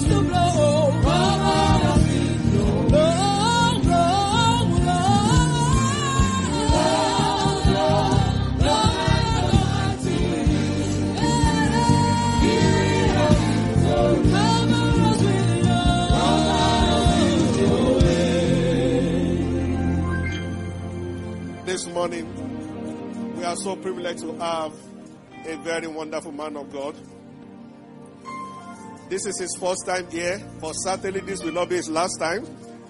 This morning, we are so privileged to have a very wonderful man of God. This is his first time here, but certainly this will not be his last time.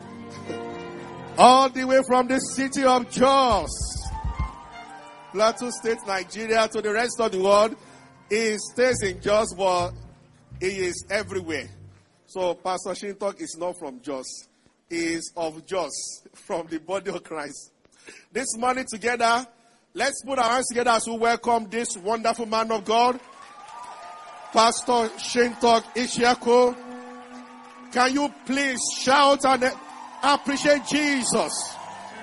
All the way from the city of Jos, Plateau State, Nigeria, to the rest of the world. He stays in Jos, but he is everywhere. So Pastor Shintok is not from Jos. He is of Jos, from the body of Christ. This morning together, let's put our hands together as we welcome this wonderful man of God, Pastor Shintok Ishiaku. Can you please shout and appreciate Jesus?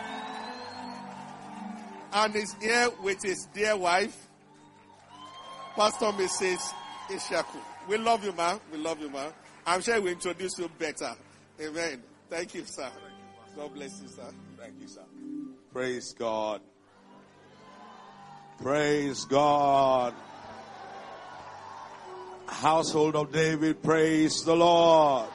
And he's here with his dear wife, Pastor Mrs. Ishiaku. We love you, man. We love you, man. I'm sure we'll introduce you better. Amen. Thank you, sir. God bless you, sir. Thank you, sir. Praise God. Praise God. Household of David, praise the Lord.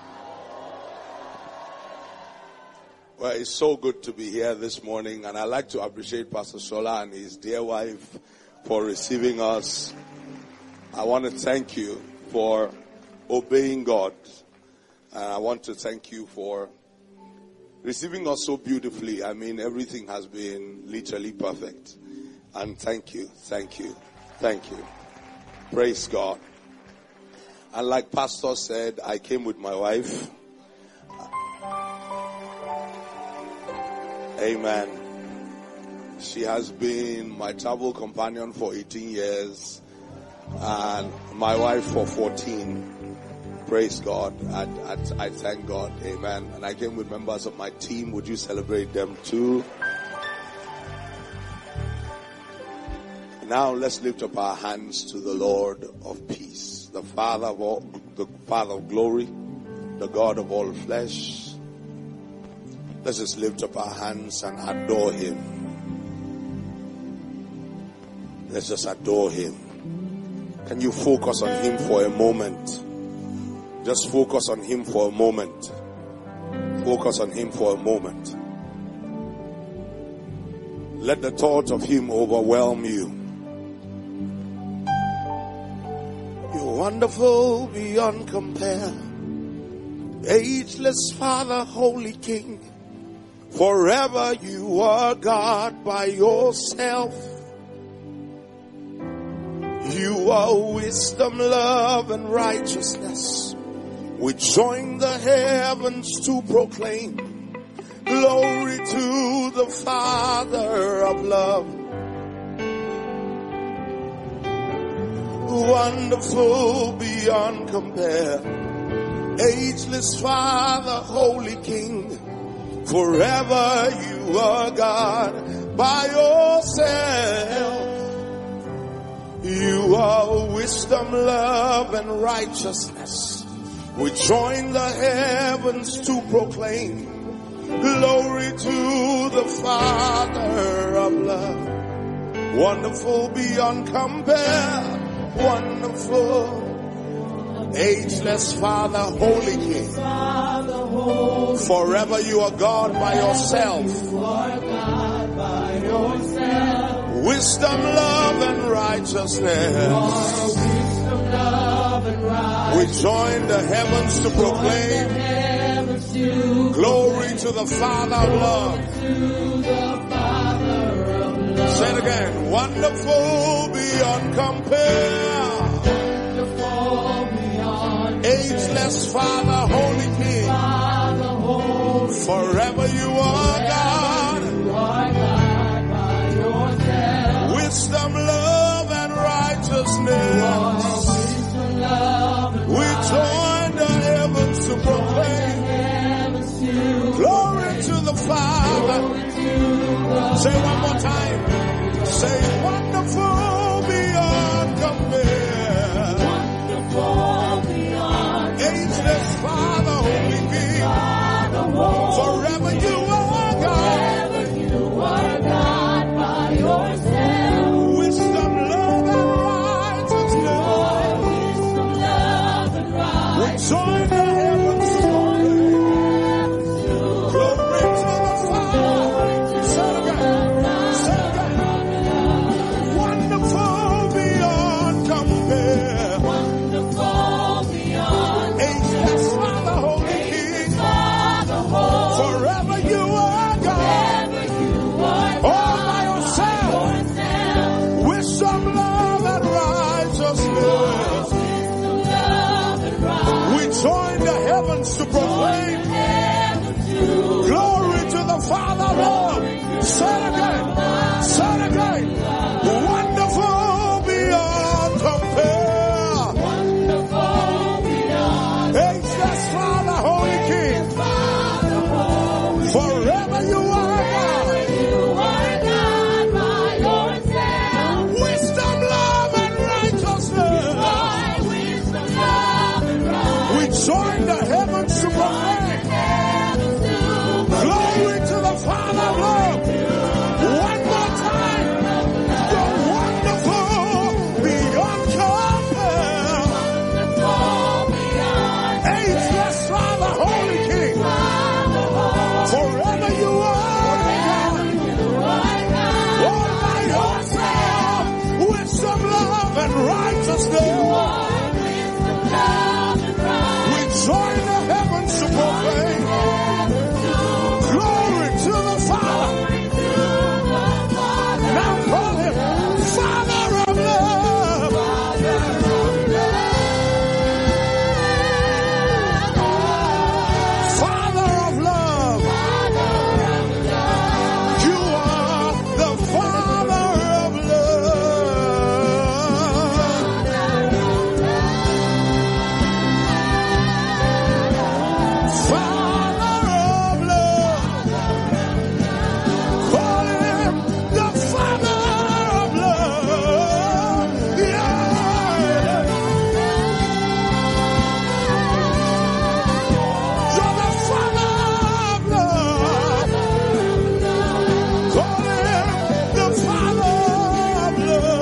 Well, it's so good to be here this morning, and I'd like to appreciate Pastor Shola and his dear wife for receiving us. I want to thank you for obeying God, and I want to thank you for receiving us so beautifully. I mean, everything has been literally perfect. And thank you, thank you, thank you. Praise God. And like Pastor said, I came with my wife. Amen. She has been my travel companion for 18 years and my wife for 14. Praise God. I thank God. Amen. And I came with members of my team. Would you celebrate them too? Now let's lift up our hands to the Lord of peace, the Father of all, the Father of glory, the God of all flesh. Let's just lift up our hands and adore Him. Let's just adore Him. Can you focus on Him for a moment? Just focus on Him for a moment. Focus on Him for a moment. Let the thought of Him overwhelm you. You're wonderful beyond compare. Ageless Father, Holy King. Forever you are God by yourself. You are wisdom, love, and righteousness. We join the heavens to proclaim glory to the Father of love. Wonderful beyond compare. Ageless Father, Holy King. Forever you are God by yourself. You are wisdom, love, and righteousness. We join the heavens to proclaim glory to the Father of love. Wonderful beyond compare. Wonderful. Ageless Father, Holy King. Forever you are God by yourself. Wisdom, love, and righteousness. We join the heavens to proclaim glory to the Father of love. Say it again. Wonderful beyond compare. Ageless Father, Holy King. Forever you are God. Wisdom, love, and righteousness. We join the heavens to proclaim glory to the Father. Say one more time. Say wonderful beyond compare. Ageless Father, Holy King, forever you are God. By yourself. Wisdom, love, and righteousness. We join the heavens to glory to the Father. Say it again. Wonderful beyond compare. Ageless Father, Holy King. Forever you are God. All by yourself. Wisdom, love, and righteousness. We join the heavens to proclaim glory to the Father, Lord. Say it again. Say it again. Wonderful beyond compare. Ageless Father, Holy King. Forever you are God. Wisdom, love, and righteousness. We join the heavens to proclaim glory to the Father, Lord. One more time. You're wonderful beyond compare. Ageless Father, Holy King. Forever you are God. All by yourself. Wisdom, love, and righteousness. We join the heavens to proclaim glory to the Father. Now call him Father of love. Father of love. You are the Father of love. Father of love. Call him the Father of love. Yeah. You're the Father of love. Call him the Father of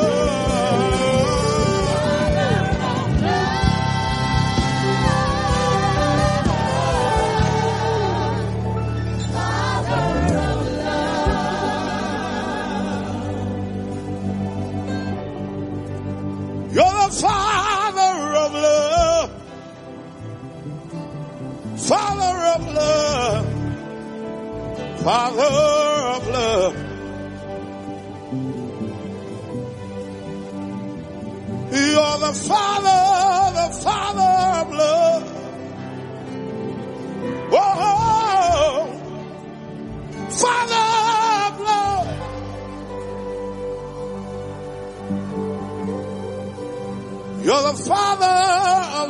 You're the Father of love. Father of love. Father of love. You're the Father of love. Oh, Father of love. You're the Father of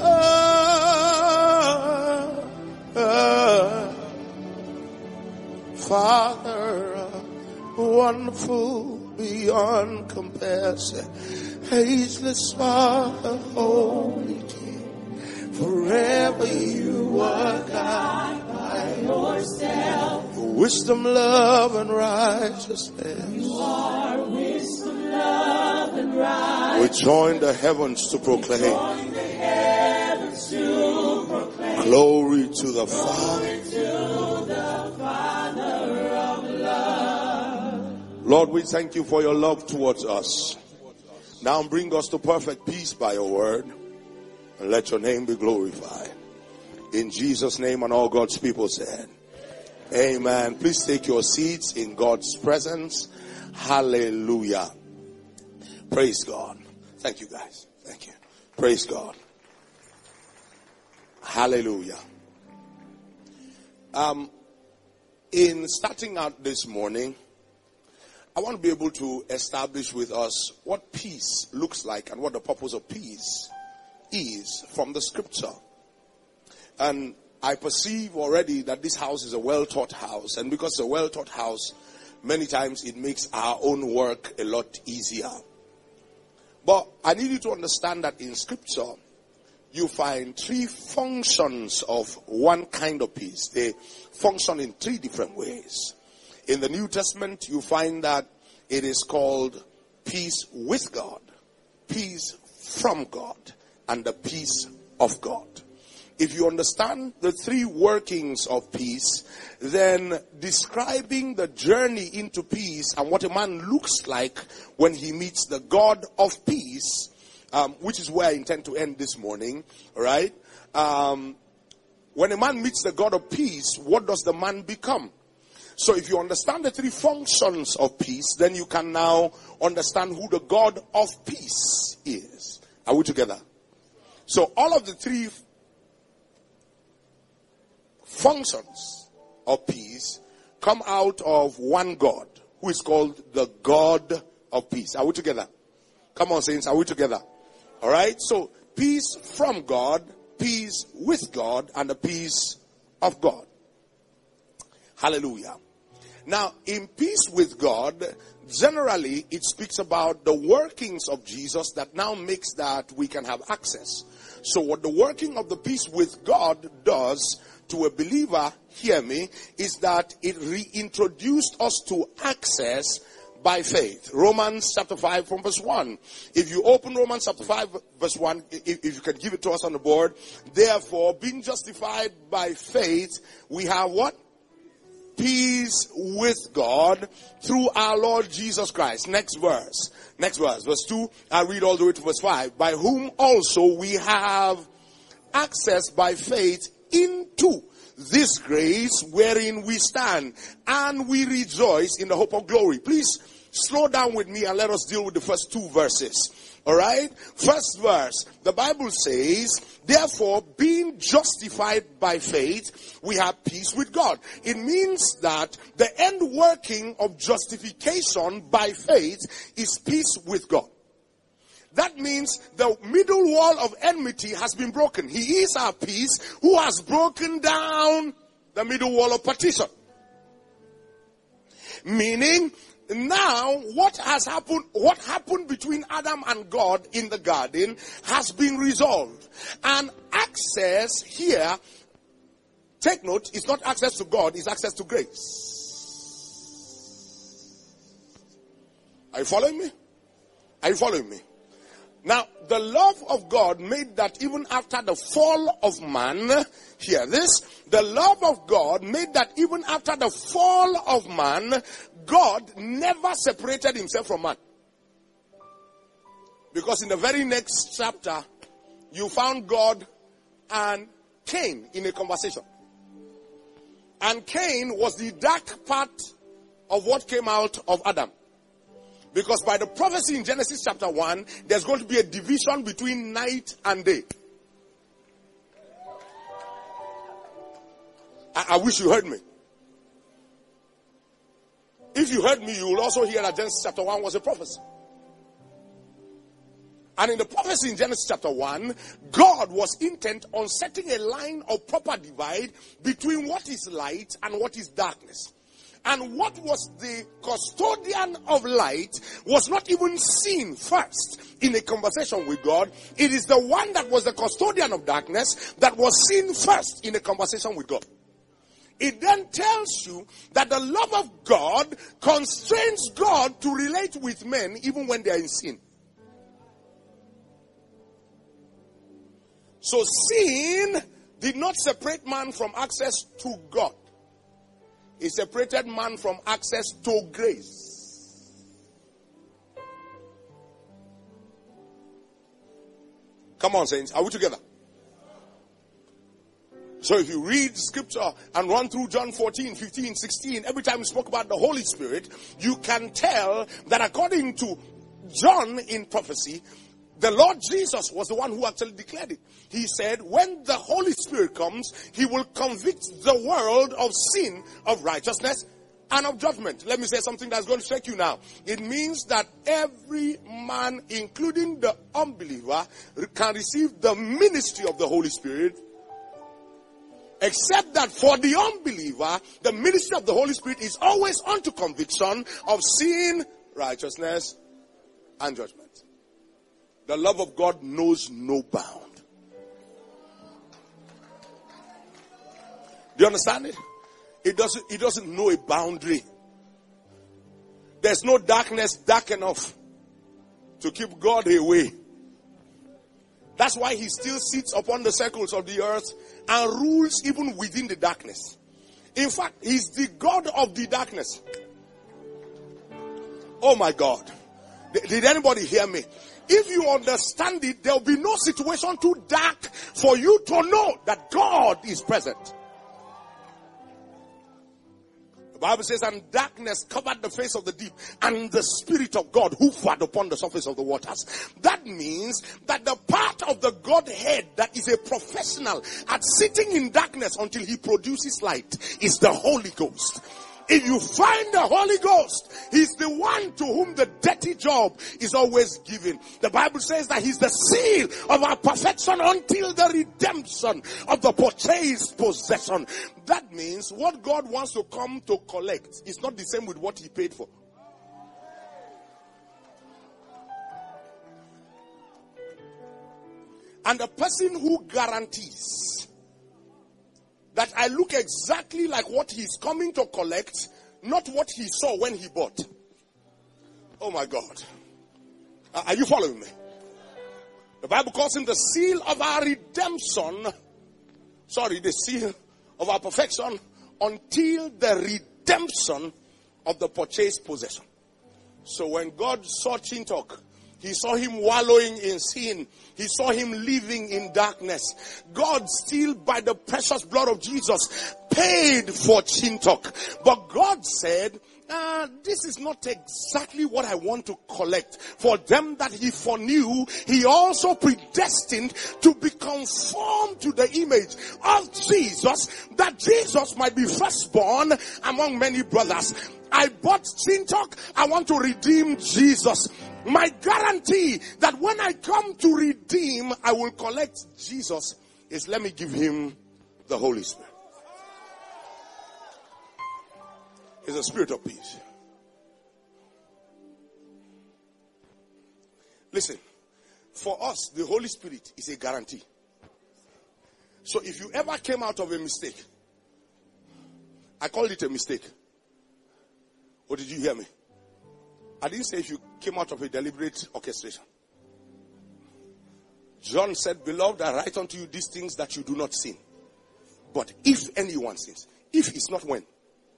love. Father, wonderful beyond comparison. Ageless Father, Holy King. Forever you are God by yourself. Wisdom, love, and righteousness. You are wisdom, love, and righteousness. We join the heavens to proclaim. Glory to the Father. Lord, we thank you for your love towards us. Now bring us to perfect peace by your word, and let your name be glorified. In Jesus' name, and all God's people said, amen. Please take your seats in God's presence. Hallelujah. Praise God. Thank you, guys. Thank you. Praise God. Hallelujah. In starting out this morning, I want to be able to establish with us what peace looks like and what the purpose of peace is from the scripture. And I perceive already that this house is a well-taught house. And because it's a well-taught house, many times it makes our own work a lot easier. But I need you to understand that in scripture, you find three functions of one kind of peace. They function in three different ways. In the New Testament, you find that it is called peace with God, peace from God, and the peace of God. If you understand the three workings of peace, then describing the journey into peace and what a man looks like when he meets the God of peace, which is where I intend to end this morning, all right? When a man meets the God of peace, what does the man become? So if you understand the three functions of peace, then you can now understand who the God of peace is. Are we together? So all of the three functions of peace come out of one God, who is called the God of peace. Are we together? Come on, saints, are we together? All right, so peace from God, peace with God, and the peace of God. Hallelujah. Now, in peace with God, generally it speaks about the workings of Jesus that now makes that we can have access. So what the working of the peace with God does to a believer, hear me, is that it reintroduced us to access by faith. Romans chapter 5 from verse 1. If you open Romans chapter 5 verse 1, if you can give it to us on the board. Therefore, being justified by faith, we have what? Peace with God through our Lord Jesus Christ. Next verse. Verse 2, I read all the way to verse 5. By whom also we have access by faith into this grace wherein we stand, and we rejoice in the hope of glory. Please slow down with me and let us deal with the first two verses. Alright? First verse, the Bible says, therefore, being justified by faith, we have peace with God. It means that the end working of justification by faith is peace with God. That means the middle wall of enmity has been broken. He is our peace who has broken down the middle wall of partition. Meaning, now what happened between Adam and God in the garden has been resolved. And access here, take note, it's not access to God, it's access to grace. Are you following me? Are you following me? Now, the love of God made that even after the fall of man, hear this, the love of God made that even after the fall of man, God never separated himself from man. Because in the very next chapter, you found God and Cain in a conversation. And Cain was the dark part of what came out of Adam. Because by the prophecy in Genesis chapter 1, there's going to be a division between night and day. I wish you heard me. If you heard me, you will also hear that Genesis chapter 1 was a prophecy. And in the prophecy in Genesis chapter 1, God was intent on setting a line of proper divide between what is light and what is darkness. And what was the custodian of light was not even seen first in a conversation with God. It is the one that was the custodian of darkness that was seen first in a conversation with God. It then tells you that the love of God constrains God to relate with men even when they are in sin. So sin did not separate man from access to God. It separated man from access to grace. Come on, saints. Are we together? So if you read scripture and run through John 14, 15, 16, every time we spoke about the Holy Spirit, you can tell that according to John in prophecy, the Lord Jesus was the one who actually declared it. He said, when the Holy Spirit comes, he will convict the world of sin, of righteousness, and of judgment. Let me say something that's going to shake you now. It means that every man, including the unbeliever, can receive the ministry of the Holy Spirit. Except that for the unbeliever, the ministry of the Holy Spirit is always unto conviction of sin, righteousness, and judgment. The love of God knows no bound. Do you understand it? It doesn't know a boundary. There's no darkness dark enough to keep God away. That's why he still sits upon the circles of the earth and rules even within the darkness. In fact, he's the God of the darkness. Oh my God. Did anybody hear me? If you understand it, there will be no situation too dark for you to know that God is present. The Bible says, and darkness covered the face of the deep, and the Spirit of God hovered upon the surface of the waters. That means that the part of the Godhead that is a professional at sitting in darkness until he produces light is the Holy Ghost. If you find the Holy Ghost, he's the one to whom the dirty job is always given. The Bible says that he's the seal of our perfection until the redemption of the purchased possession. That means what God wants to come to collect is not the same with what he paid for. And the person who guarantees that I look exactly like what he's coming to collect, not what he saw when he bought. Oh my God. Are you following me? The Bible calls him the seal of our redemption. The seal of our perfection until the redemption of the purchased possession. So when God saw Chintok, he saw him wallowing in sin. He saw him living in darkness. God still, by the precious blood of Jesus, paid for Chintok. But God said, this is not exactly what I want to collect. For them that he foreknew, he also predestined to be conformed to the image of Jesus, that Jesus might be firstborn among many brothers. I bought Chintok, I want to redeem Jesus. My guarantee that when I come to redeem, I will collect Jesus is let me give him the Holy Spirit. It's a spirit of peace. Listen, for us, the Holy Spirit is a guarantee. So if you ever came out of a mistake, I call it a mistake. Or did you hear me? I didn't say if you came out of a deliberate orchestration. John said, beloved, I write unto you these things that you do not sin. But if anyone sins, if is not when.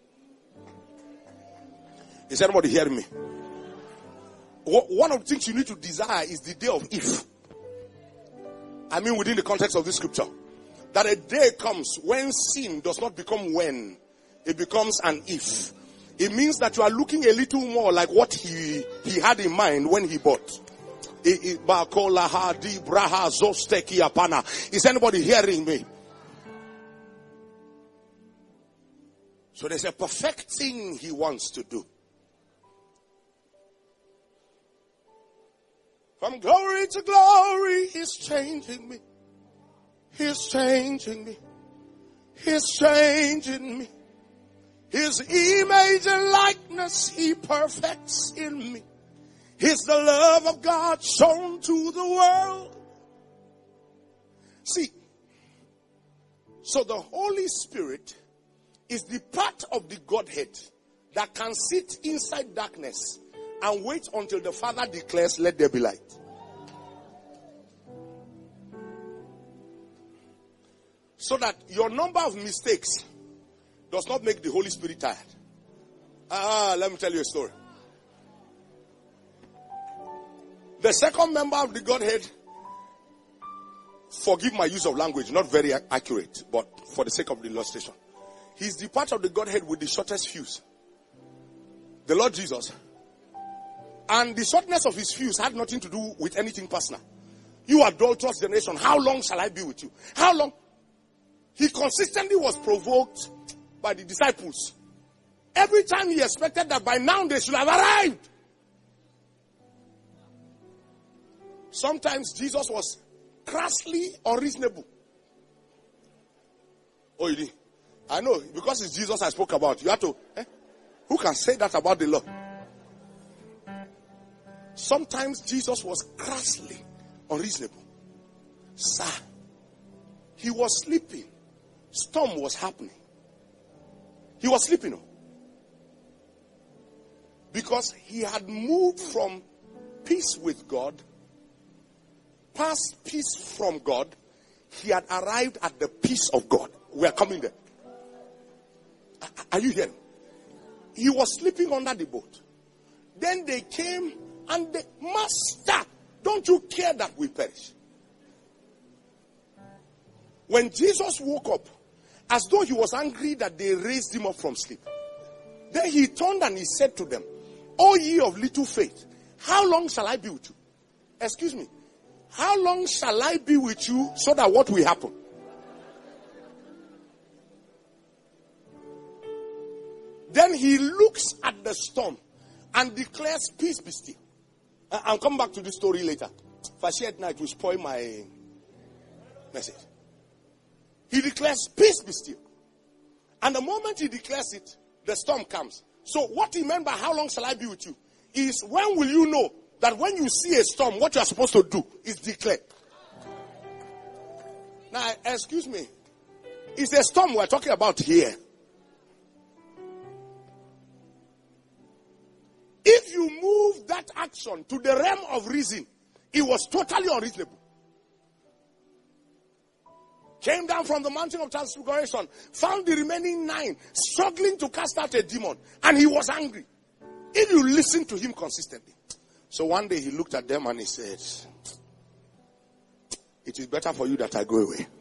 Is anybody hearing me? One of the things you need to desire is the day of if. I mean within the context of this scripture. That a day comes when sin does not become when. It becomes an if. It means that you are looking a little more like what he had in mind when he bought. Is anybody hearing me? So there's a perfect thing he wants to do. From glory to glory, he's changing me. He's changing me. He's changing me. His image and likeness he perfects in me. He's the love of God shown to the world. See, so the Holy Spirit is the part of the Godhead that can sit inside darkness and wait until the Father declares, let there be light. So that your number of mistakes does not make the Holy Spirit tired. Let me tell you a story. The second member of the Godhead, forgive my use of language, not very accurate, but for the sake of the illustration. He's the part of the Godhead with the shortest fuse. The Lord Jesus. And the shortness of his fuse had nothing to do with anything personal. You adulterous generation, how long shall I be with you? How long? He consistently was provoked by the disciples. Every time he expected that by now they should have arrived. Sometimes Jesus was crassly unreasonable. Oh, you did? I know, because it's Jesus I spoke about. You have to, who can say that about the Lord? Sometimes Jesus was crassly unreasonable. Sir, he was sleeping. Storm was happening. He was sleeping. Because he had moved from peace with God, past peace from God, he had arrived at the peace of God. We are coming there. Are you hearing? He was sleeping under the boat. Then they came and the Master, don't you care that we perish? When Jesus woke up, as though he was angry that they raised him up from sleep, then he turned and he said to them, O ye of little faith, how long shall I be with you? Excuse me. How long shall I be with you so that what will happen? Then he looks at the storm and declares, peace be still. I'll come back to this story later. If I share it now, it will spoil my message. He declares, peace be still. And the moment he declares it, the storm comes. So what he meant by how long shall I be with you is, when will you know that when you see a storm, what you are supposed to do is declare. Now, excuse me. It's a storm we're talking about here. If you move that action to the realm of reason, it was totally unreasonable. Came down from the mountain of transfiguration, found the remaining 9 struggling to cast out a demon, and he was angry. If you listen to him consistently. So one day he looked at them and he said, it is better for you that I go away.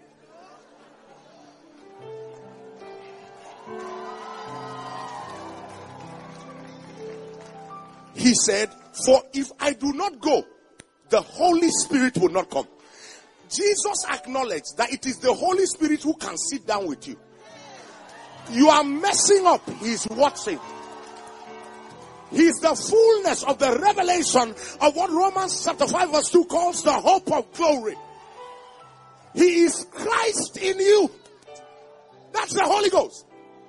He said, for if I do not go, the Holy Spirit will not come. Jesus acknowledged that it is the Holy Spirit who can sit down with you. You are messing up. He's watching. He's the fullness of the revelation of what Romans chapter 5 verse 2 calls the hope of glory. He is Christ in you. That's the Holy Ghost.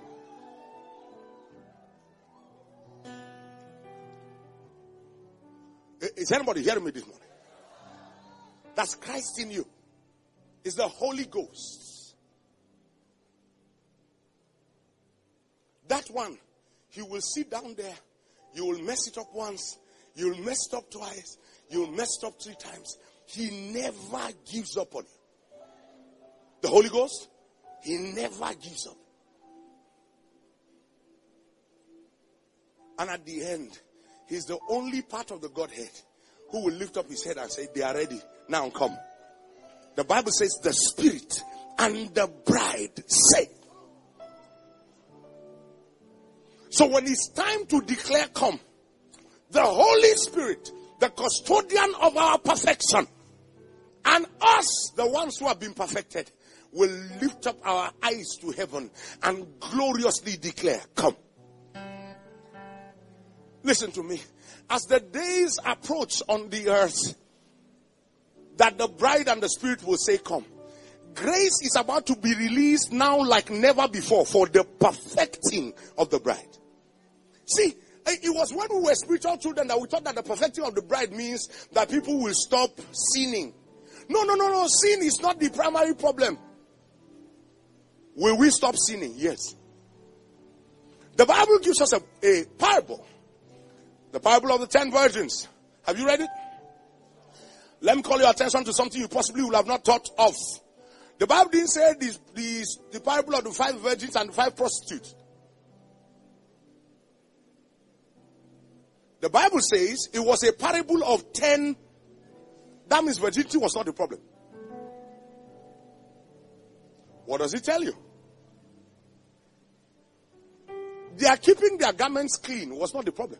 Is anybody hearing me this morning? That's Christ in you. It's the Holy Ghost. That one, he will sit down there. You will mess it up once. You will mess it up twice. You will mess it up 3 times. He never gives up on you. The Holy Ghost, he never gives up. And at the end, he's the only part of the Godhead who will lift up his head and say, they are ready. Now come. The Bible says the Spirit and the bride say. So when it's time to declare come, the Holy Spirit, the custodian of our perfection, and us, the ones who have been perfected, will lift up our eyes to heaven and gloriously declare, come. Listen to me. As the days approach on the earth, that the bride and the Spirit will say, come. Grace is about to be released now like never before for the perfecting of the bride. See, it was when we were spiritual children that we thought that the perfecting of the bride means that people will stop sinning. No. Sin is not the primary problem. Will we stop sinning? Yes. The Bible gives us a parable. The parable of the 10 virgins. Have you read it? Let me call your attention to something you possibly will have not thought of. The Bible didn't say the parable of the 5 virgins and the 5 prostitutes. The Bible says it was a parable of 10. That means virginity was not the problem. What does it tell you? They are keeping their garments clean was not the problem.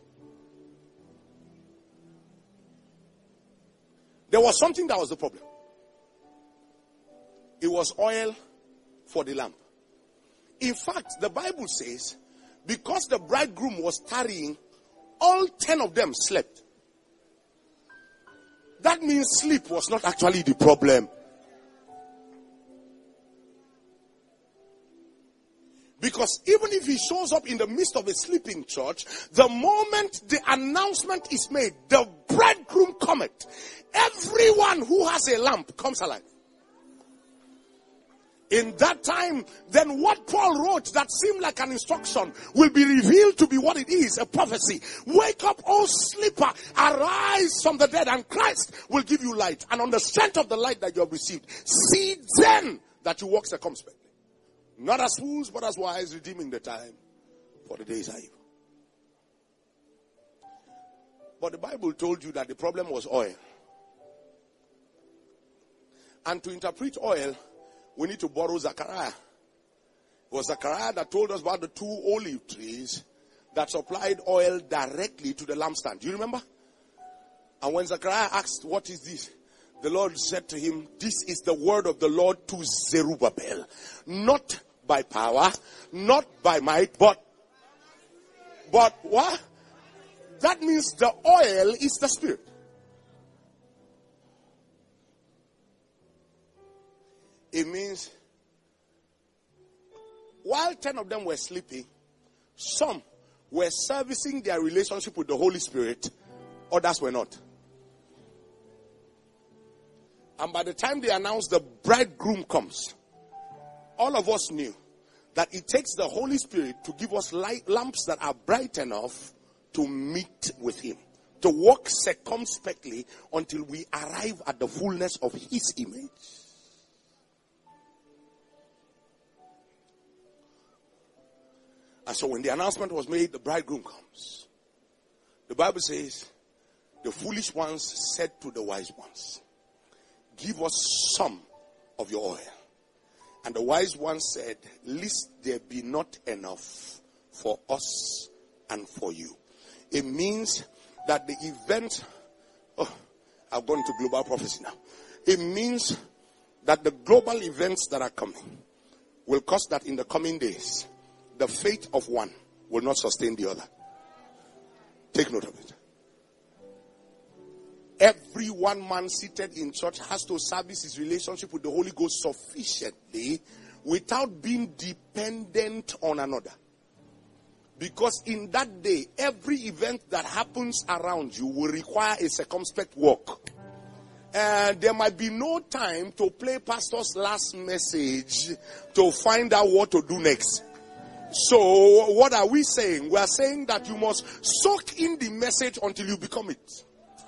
There was something that was the problem. It was oil for the lamp. In fact, the Bible says, because the bridegroom was tarrying, all 10 of them slept. That means sleep was not actually the problem. Because even if he shows up in the midst of a sleeping church, the moment the announcement is made, the bridegroom cometh. Everyone who has a lamp comes alive. In that time, then what Paul wrote that seemed like an instruction will be revealed to be what it is, a prophecy. Wake up, O sleeper, arise from the dead, and Christ will give you light. And on the strength of the light that you have received, see then that you walk circumspectly. Not as fools, but as wise, redeeming the time, for the days are evil. But the Bible told you that the problem was oil. And to interpret oil, we need to borrow Zechariah. It was Zechariah that told us about the 2 olive trees that supplied oil directly to the lampstand. Do you remember? And when Zechariah asked, what is this? The Lord said to him, this is the word of the Lord to Zerubbabel. Not by power, not by might, but what? That means the oil is the Spirit. It means while 10 of them were sleeping, some were servicing their relationship with the Holy Spirit, others were not. And by the time they announced the bridegroom comes, all of us knew that it takes the Holy Spirit to give us lamps that are bright enough to meet with Him, to walk circumspectly until we arrive at the fullness of His image. And so when the announcement was made, the bridegroom comes. The Bible says, the foolish ones said to the wise ones, give us some of your oil. And the wise ones said, lest there be not enough for us and for you. It means that the event, I've gone to global prophecy now. It means that the global events that are coming will cause that in the coming days, the faith of one will not sustain the other. Take note of it. Every one man seated in church has to service his relationship with the Holy Ghost sufficiently without being dependent on another. Because in that day, every event that happens around you will require a circumspect walk. And there might be no time to play pastor's last message to find out what to do next. So what are we saying? We are saying that you must soak in the message until you become it.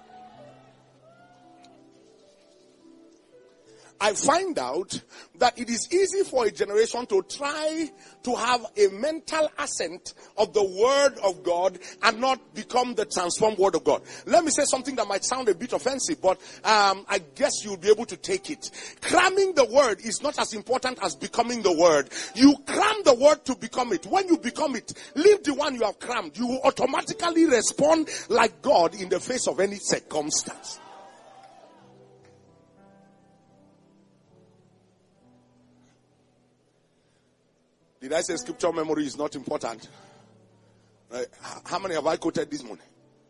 I find out that it is easy for a generation to try to have a mental assent of the word of God and not become the transformed word of God. Let me say something that might sound a bit offensive, but I guess you'll be able to take it. Cramming the word is not as important as becoming the word. You cram the word to become it. When you become it, leave the one you have crammed. You will automatically respond like God in the face of any circumstance. Did I say scripture memory is not important? How many have I quoted this morning?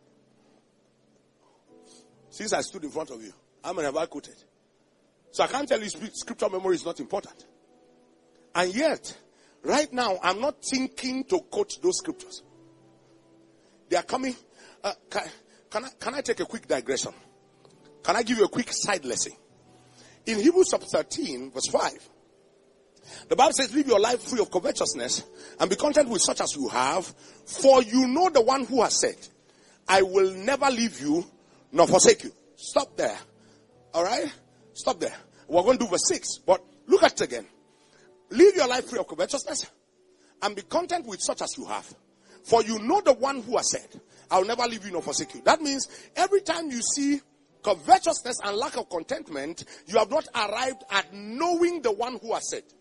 Since I stood in front of you, how many have I quoted? So I can't tell you scripture memory is not important. And yet, right now, I'm not thinking to quote those scriptures. They are coming. Can I take a quick digression? Can I give you a quick side lesson? In Hebrews chapter 13, verse 5, the Bible says, live your life free of covetousness and be content with such as you have, for you know the one who has said, I will never leave you nor forsake you. Stop there. All right? Stop there. We're going to do verse 6, but look at it again. Live your life free of covetousness and be content with such as you have, for you know the one who has said, I will never leave you nor forsake you. That means every time you see covetousness and lack of contentment, you have not arrived at knowing the one who has said,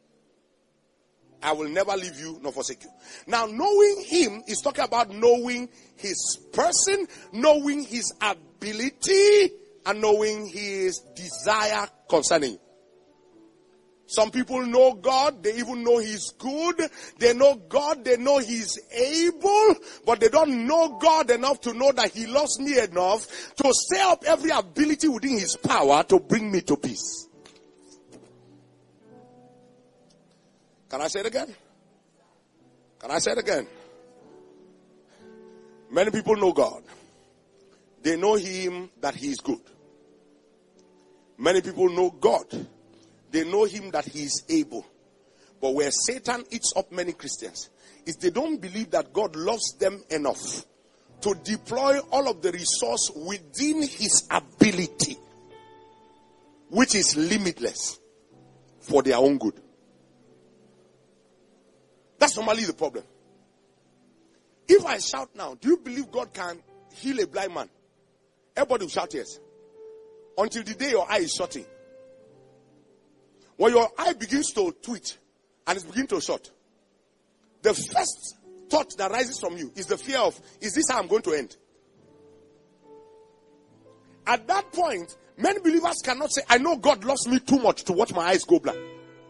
I will never leave you nor forsake you. Now, knowing him is talking about knowing his person, knowing his ability, and knowing his desire concerning you. Some people know God, they even know he's good. They know God, they know he's able, but they don't know God enough to know that he loves me enough to stir up every ability within his power to bring me to peace. Can I say it again? Can I say it again? Many people know God. They know him that he is good. Many people know God. they know him that he is able. But where Satan eats up many Christians is they don't believe that God loves them enough to deploy all of the resource within his ability, which is limitless, for their own good. That's normally the problem. If I shout now, do you believe God can heal a blind man? Everybody will shout yes. Until the day your eye is shutting. When your eye begins to twitch and it's beginning to shut, the first thought that rises from you is the fear of, is this how I'm going to end? At that point, many believers cannot say, I know God loves me too much to watch my eyes go blind.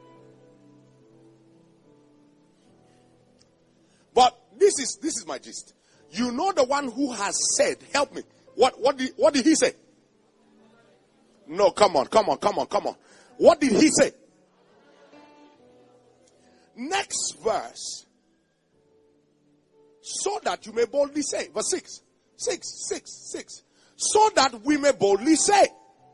But this is my gist. You know the one who has said, help me. What did he say? No, come on. What did he say? Next verse. So that you may boldly say. Verse 6. 6. So that we may boldly say.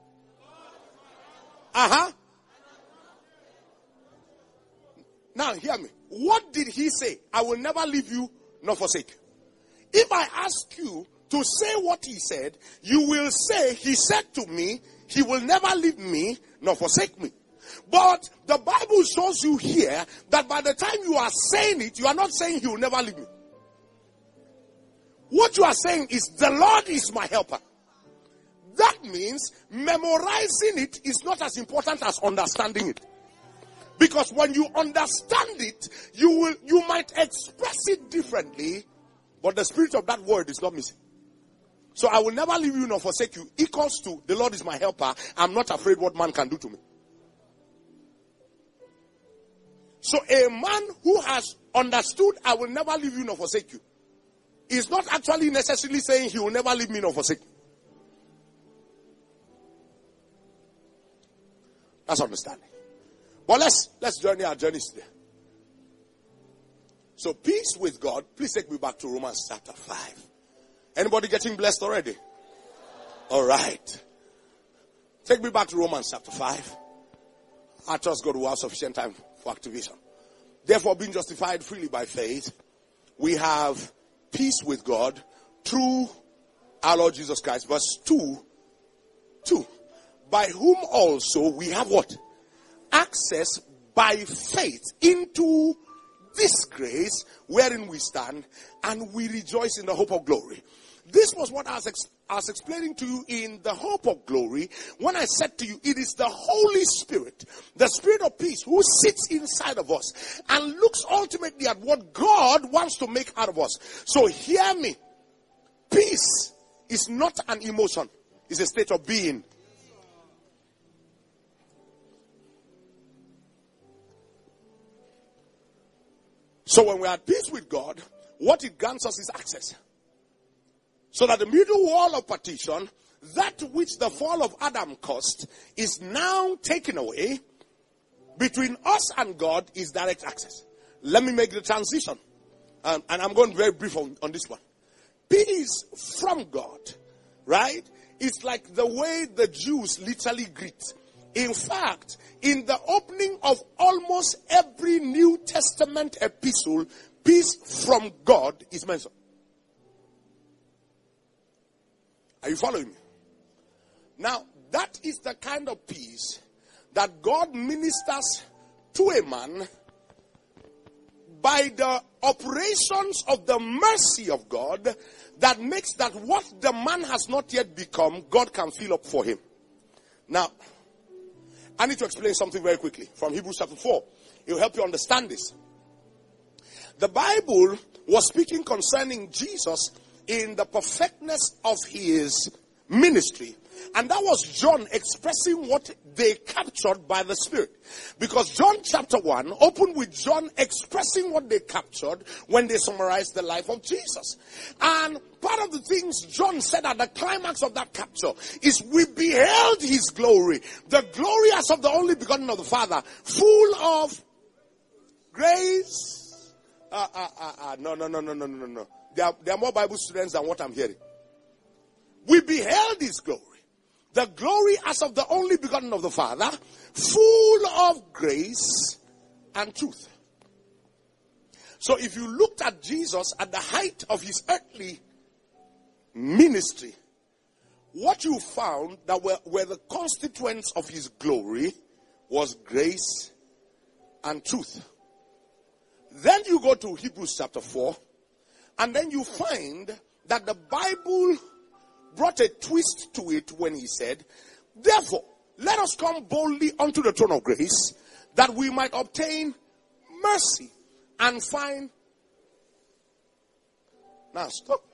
Now hear me. What did he say? I will never leave you nor forsake you. If I ask you to say what he said, you will say, he said to me, he will never leave me nor forsake me. But the Bible shows you here that by the time you are saying it, you are not saying he will never leave me. What you are saying is, the Lord is my helper. That means memorizing it is not as important as understanding it. Because when you understand it, you might express it differently, but the spirit of that word is not missing. So I will never leave you nor forsake you equals to, the Lord is my helper. I'm not afraid what man can do to me. So a man who has understood, I will never leave you nor forsake you, is not actually necessarily saying he will never leave me nor forsake me. That's understanding. But let's journey our journeys today. So peace with God. Please take me back to Romans chapter 5. Anybody getting blessed already? All right. Take me back to Romans chapter 5. I trust God will have sufficient time for activation. Therefore, being justified freely by faith, we have peace with God through our Lord Jesus Christ. Verse 2. By whom also we have what? Access by faith into this grace wherein we stand, and we rejoice in the hope of glory. This was what I was explaining to you in the hope of glory when I said to you, it is the Holy Spirit, the Spirit of peace, who sits inside of us and looks ultimately at what God wants to make out of us. So hear me. Peace is not an emotion. It's a state of being. So when we are at peace with God, what it grants us is access. So that the middle wall of partition, that which the fall of Adam caused, is now taken away. Between us and God is direct access. Let me make the transition. And I'm going very brief on this one. Peace from God, right? It's like the way the Jews literally greet. In fact, in the opening of almost every New Testament epistle, peace from God is mentioned. Are you following me? Now, that is the kind of peace that God ministers to a man by the operations of the mercy of God, that makes that what the man has not yet become, God can fill up for him. Now, I need to explain something very quickly from Hebrews chapter 4. It will help you understand this. The Bible was speaking concerning Jesus in the perfectness of his ministry. And that was John expressing what they captured by the Spirit. Because John chapter 1 opened with John expressing what they captured when they summarized the life of Jesus. And part of the things John said at the climax of that capture is, we beheld his glory. The glory as of the only begotten of the Father, full of grace. No. There are more Bible students than what I'm hearing. We beheld his glory. The glory as of the only begotten of the Father, full of grace and truth. So if you looked at Jesus at the height of his earthly ministry, what you found that were the constituents of his glory was grace and truth. Then you go to Hebrews chapter 4, and then you find that the Bible brought a twist to it when he said, therefore, let us come boldly unto the throne of grace, that we might obtain mercy and find. Now stop.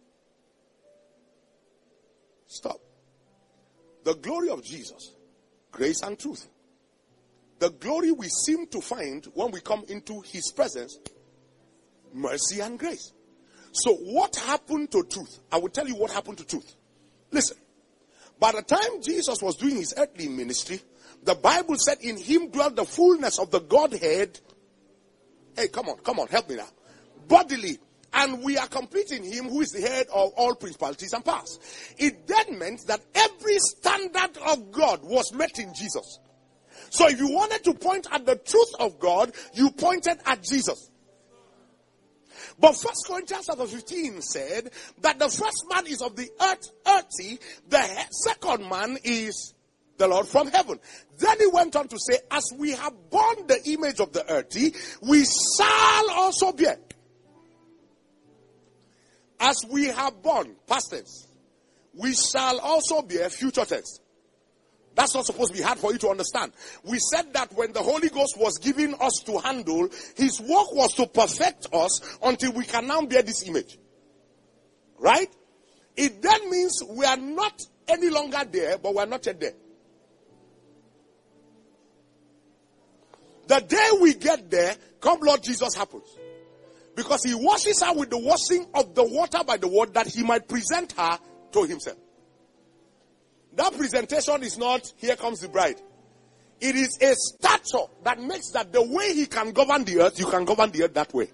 Stop. The glory of Jesus, grace and truth. The glory we seem to find when we come into his presence, mercy and grace. So what happened to truth? I will tell you what happened to truth. Listen. By the time Jesus was doing his earthly ministry, the Bible said in him dwelt the fullness of the Godhead. Hey, come on, help me now. Bodily. And we are complete in him who is the head of all principalities and powers. It then meant that every standard of God was met in Jesus. So if you wanted to point at the truth of God, you pointed at Jesus. But 1 Corinthians chapter 15 said that the first man is of the earthy, the second man is the Lord from heaven. Then he went on to say, as we have borne the image of the earthy, we shall also bear. As we have borne, past tense, we shall also bear, future tense. That's not supposed to be hard for you to understand. We said that when the Holy Ghost was given us to handle, his work was to perfect us until we can now bear this image. Right? It then means we are not any longer there, but we are not yet there. The day we get there, come Lord Jesus happens. Because he washes her with the washing of the water by the word, that he might present her to himself. That presentation is not, here comes the bride. It is a stature that makes that the way he can govern the earth, you can govern the earth that way.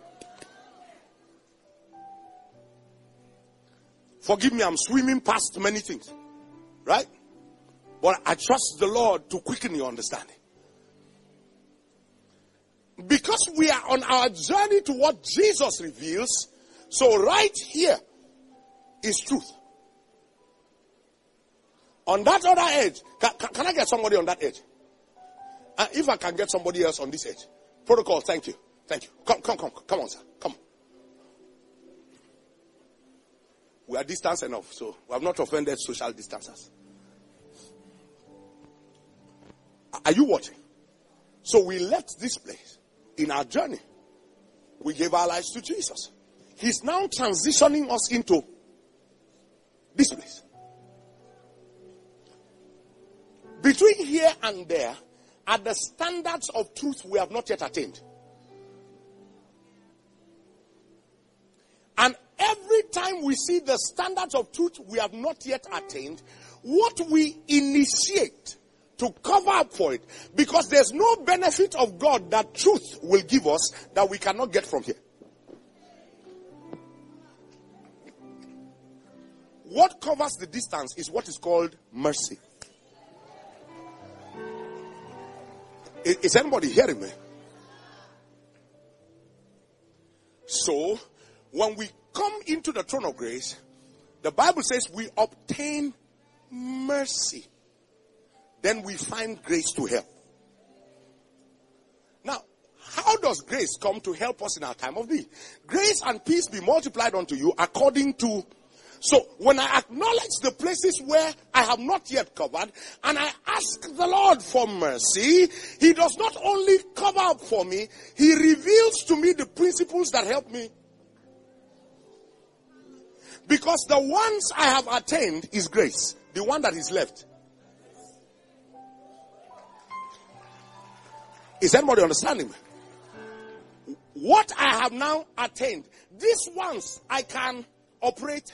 Forgive me, I'm swimming past many things. Right? But I trust the Lord to quicken your understanding. Because we are on our journey to what Jesus reveals, so right here is truth. On that other edge, can I get somebody on that edge? If I can get somebody else on this edge. Protocol, thank you. Thank you. Come on, sir. Come on. We are distanced enough, so we have not offended social distancers. Are you watching? So we left this place in our journey. We gave our lives to Jesus. He's now transitioning us into this place. Between here and there are the standards of truth we have not yet attained. And every time we see the standards of truth we have not yet attained, what we initiate to cover up for it, because there's no benefit of God that truth will give us that we cannot get from here. What covers the distance is what is called mercy. Is anybody hearing me? So, when we come into the throne of grace, the Bible says we obtain mercy. Then we find grace to help. Now, how does grace come to help us in our time of need? Grace and peace be multiplied unto you according to. So, when I acknowledge the places where I have not yet covered, and I ask the Lord for mercy, he does not only cover up for me, he reveals to me the principles that help me. Because the ones I have attained is grace. The one that is left. Is anybody understanding me? What I have now attained, these ones I can operate.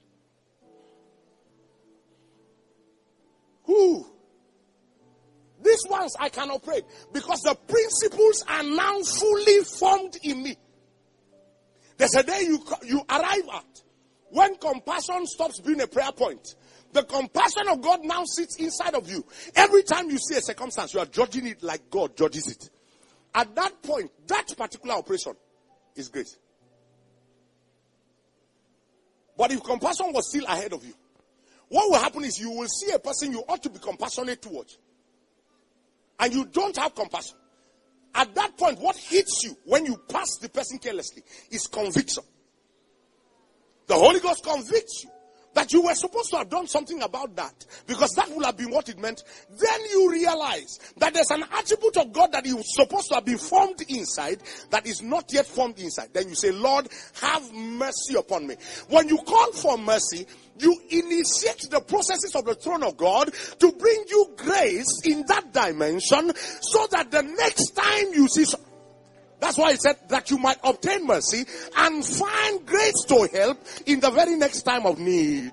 These ones I can operate because the principles are now fully formed in me. There's a day you arrive at when compassion stops being a prayer point. The compassion of God now sits inside of you. Every time you see a circumstance, you are judging it like God judges it. At that point, that particular operation is grace. But if compassion was still ahead of you, what will happen is you will see a person you ought to be compassionate towards, and you don't have compassion. At that point, what hits you when you pass the person carelessly is conviction. The Holy Ghost convicts you that you were supposed to have done something about that, because that would have been what it meant. Then you realize that there's an attribute of God that is supposed to have been formed inside that is not yet formed inside. Then you say, Lord, have mercy upon me. When you call for mercy, you initiate the processes of the throne of God to bring you grace in that dimension, so that the next time you see that's why he said that you might obtain mercy and find grace to help in the very next time of need.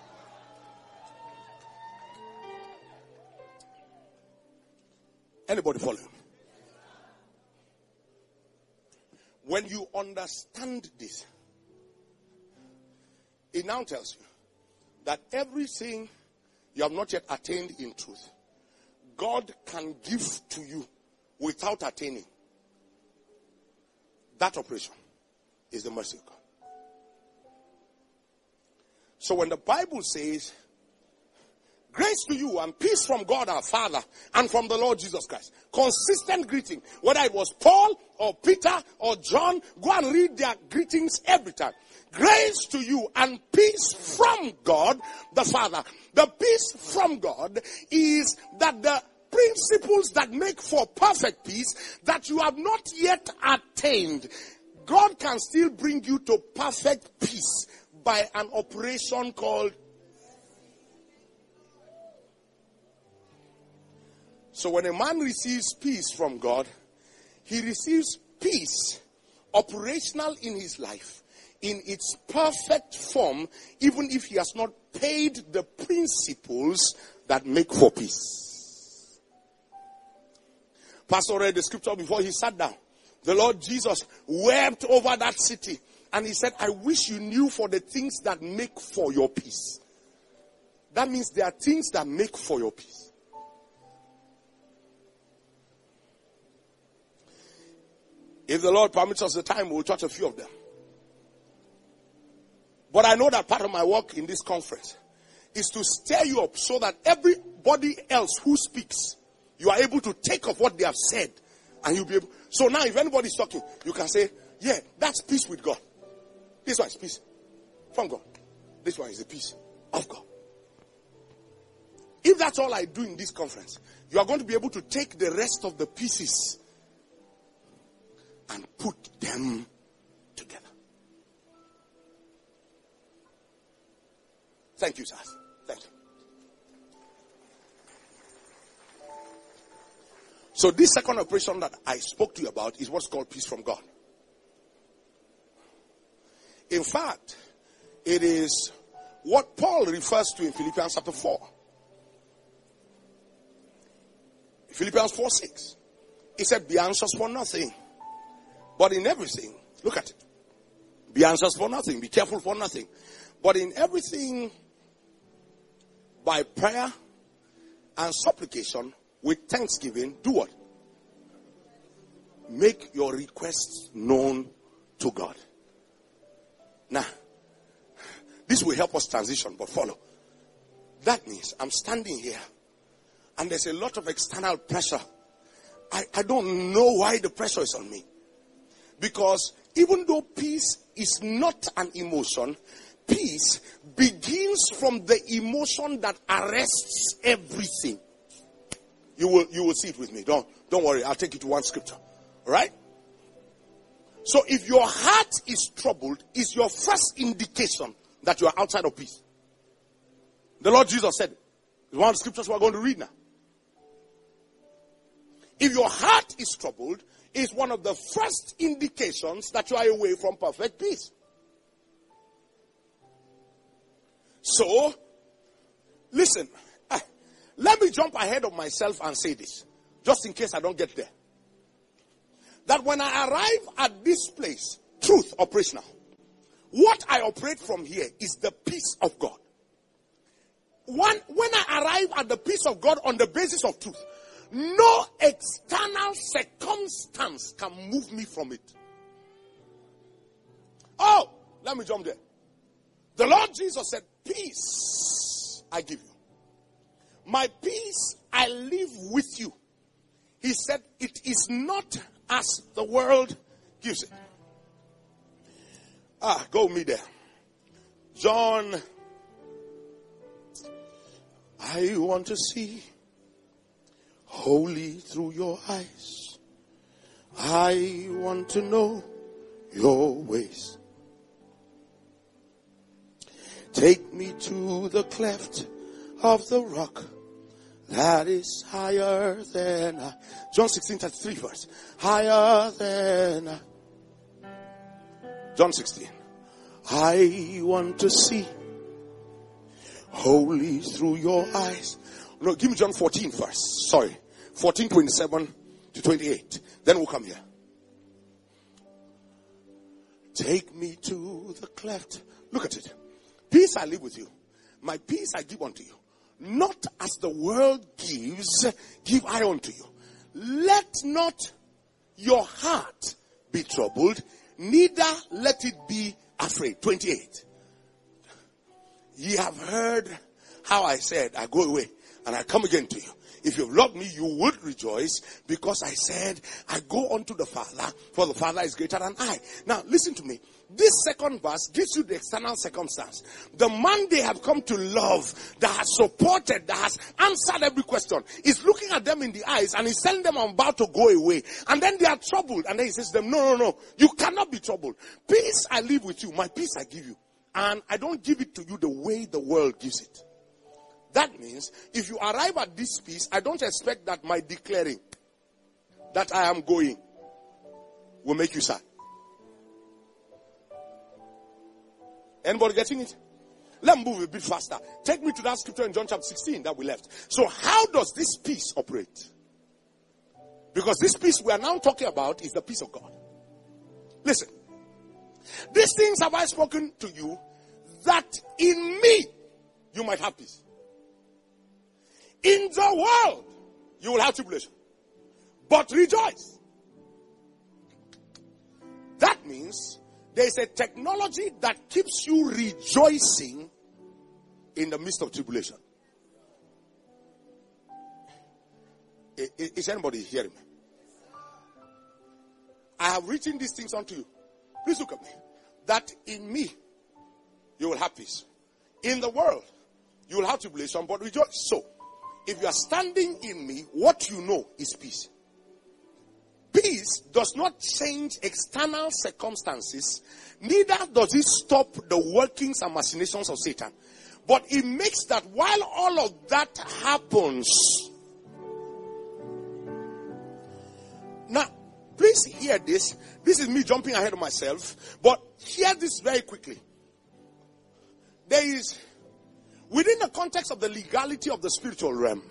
Anybody follow? When you understand this, it now tells you that everything you have not yet attained in truth, God can give to you without attaining. That operation is the mercy of God. So when the Bible says, grace to you and peace from God our Father and from the Lord Jesus Christ, consistent greeting, whether it was Paul or Peter or John, go and read their greetings every time. Grace to you and peace from God the Father. The peace from God is that the principles that make for perfect peace that you have not yet attained, God can still bring you to perfect peace by an operation called. So when a man receives peace from God, he receives peace operational in his life in its perfect form, even if he has not paid the principles that make for peace. Pastor read the scripture before he sat down. The Lord Jesus wept over that city, and he said, I wish you knew for the things that make for your peace. That means there are things that make for your peace. If the Lord permits us the time, we'll touch a few of them. But I know that part of my work in this conference is to stir you up so that everybody else who speaks, you are able to take off what they have said, and you'll be able. So now if anybody's talking, you can say, yeah, that's peace with God. This one is peace from God. This one is the peace of God. If that's all I do in this conference, you are going to be able to take the rest of the pieces and put them together. Thank you, sir. Thank you. So this second operation that I spoke to you about is what's called peace from God. In fact, it is what Paul refers to in Philippians chapter 4. Philippians 4:6. He said, be anxious for nothing, but in everything, look at it. Be anxious for nothing, be careful for nothing. But in everything, by prayer and supplication, with thanksgiving, do what? Make your requests known to God. Now, this will help us transition, but follow. That means I'm standing here, and there's a lot of external pressure. I don't know why the pressure is on me. Because even though peace is not an emotion, peace begins from the emotion that arrests everything. You will see it with me. Don't worry. I'll take you to one scripture. All right? So if your heart is troubled, it's your first indication that you are outside of peace. The Lord Jesus said, it's one of the scriptures we're going to read now. If your heart is troubled, it's one of the first indications that you are away from perfect peace. So, listen, let me jump ahead of myself and say this, just in case I don't get there. That when I arrive at this place, truth operational, what I operate from here is the peace of God. when I arrive at the peace of God on the basis of truth, no external circumstance can move me from it. Oh, let me jump there. The Lord Jesus said, peace I give you. My peace I leave with you. He said, it is not as the world gives it. Go with me there. John, I want to see holy through your eyes. I want to know your ways. Take me to the cleft of the rock that is higher than John 16:33 verse. Higher than John 16. I want to see holy through your eyes. No, give me John 14 verse. Sorry. 14:27 to 28. Then we'll come here. Take me to the cleft. Look at it. Peace I live with you. My peace I give unto you. Not as the world gives, give I unto you. Let not your heart be troubled, neither let it be afraid. 28. Ye have heard how I said, I go away and I come again to you. If you loved me, you would rejoice, because I said, I go unto the Father, for the Father is greater than I. Now, listen to me. This second verse gives you the external circumstance. The man they have come to love, that has supported, that has answered every question, is looking at them in the eyes and he's telling them, I'm about to go away. And then they are troubled. And then he says to them, no. You cannot be troubled. Peace I leave with you. My peace I give you. And I don't give it to you the way the world gives it. That means, if you arrive at this peace, I don't expect that my declaring that I am going will make you sad. Anybody getting it? Let me move a bit faster. Take me to that scripture in John chapter 16 that we left. So how does this peace operate? Because this peace we are now talking about is the peace of God. Listen. These things have I spoken to you, that in me you might have peace. In the world, you will have tribulation. But rejoice. That means there is a technology that keeps you rejoicing in the midst of tribulation. Is anybody hearing me? I have written these things unto you. Please look at me. That in me, you will have peace. In the world, you will have tribulation, but rejoice. So, if you are standing in me, what you know is peace. Peace does not change external circumstances, neither does it stop the workings and machinations of Satan. But it makes that while all of that happens, now, please hear this. This is me jumping ahead of myself, but hear this very quickly. There is, within the context of the legality of the spiritual realm,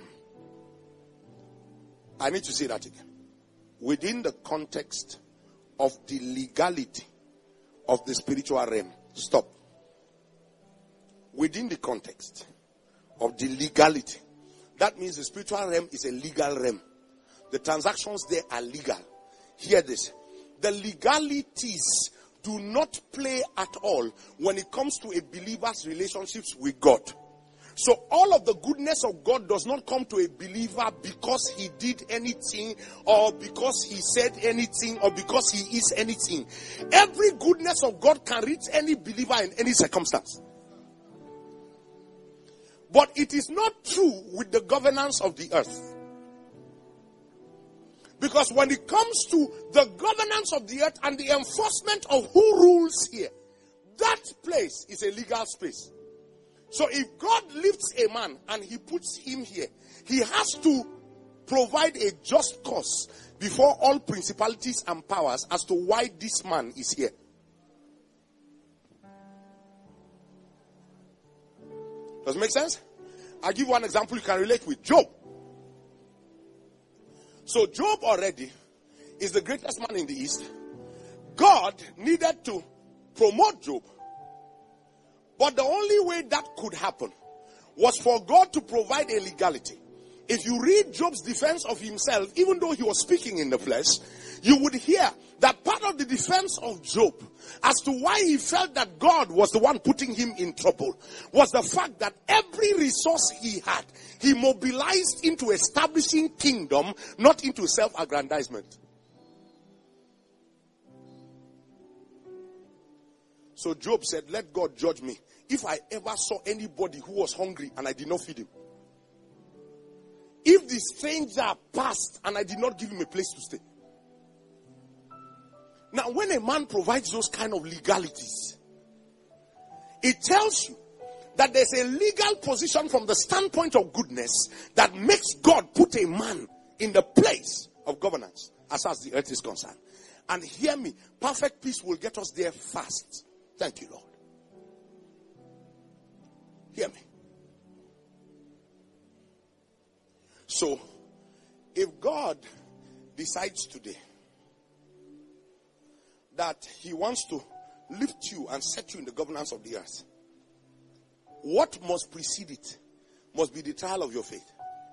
I need to say that again. Within the context of the legality of the spiritual realm. Stop. Within the context of the legality. That means the spiritual realm is a legal realm. The transactions there are legal. Hear this. The legalities do not play at all when it comes to a believer's relationships with God. So all of the goodness of God does not come to a believer because he did anything, or because he said anything, or because he is anything. Every goodness of God can reach any believer in any circumstance. But it is not true with the governance of the earth. Because when it comes to the governance of the earth and the enforcement of who rules here, that place is a legal space. So if God lifts a man and he puts him here, he has to provide a just cause before all principalities and powers as to why this man is here. Does it make sense? I'll give one example you can relate with. Job. So Job already is the greatest man in the East. God needed to promote Job. But the only way that could happen was for God to provide a legality. If you read Job's defense of himself, even though he was speaking in the flesh, you would hear that part of the defense of Job as to why he felt that God was the one putting him in trouble was the fact that every resource he had, he mobilized into establishing kingdom, not into self-aggrandizement. So Job said, let God judge me if I ever saw anybody who was hungry and I did not feed him. If the stranger passed and I did not give him a place to stay. Now, when a man provides those kind of legalities, it tells you that there's a legal position from the standpoint of goodness that makes God put a man in the place of governance as far as the earth is concerned. And hear me, perfect peace will get us there fast. Thank you, Lord. Hear me. So, if God decides today that he wants to lift you and set you in the governance of the earth, what must precede it must be the trial of your faith.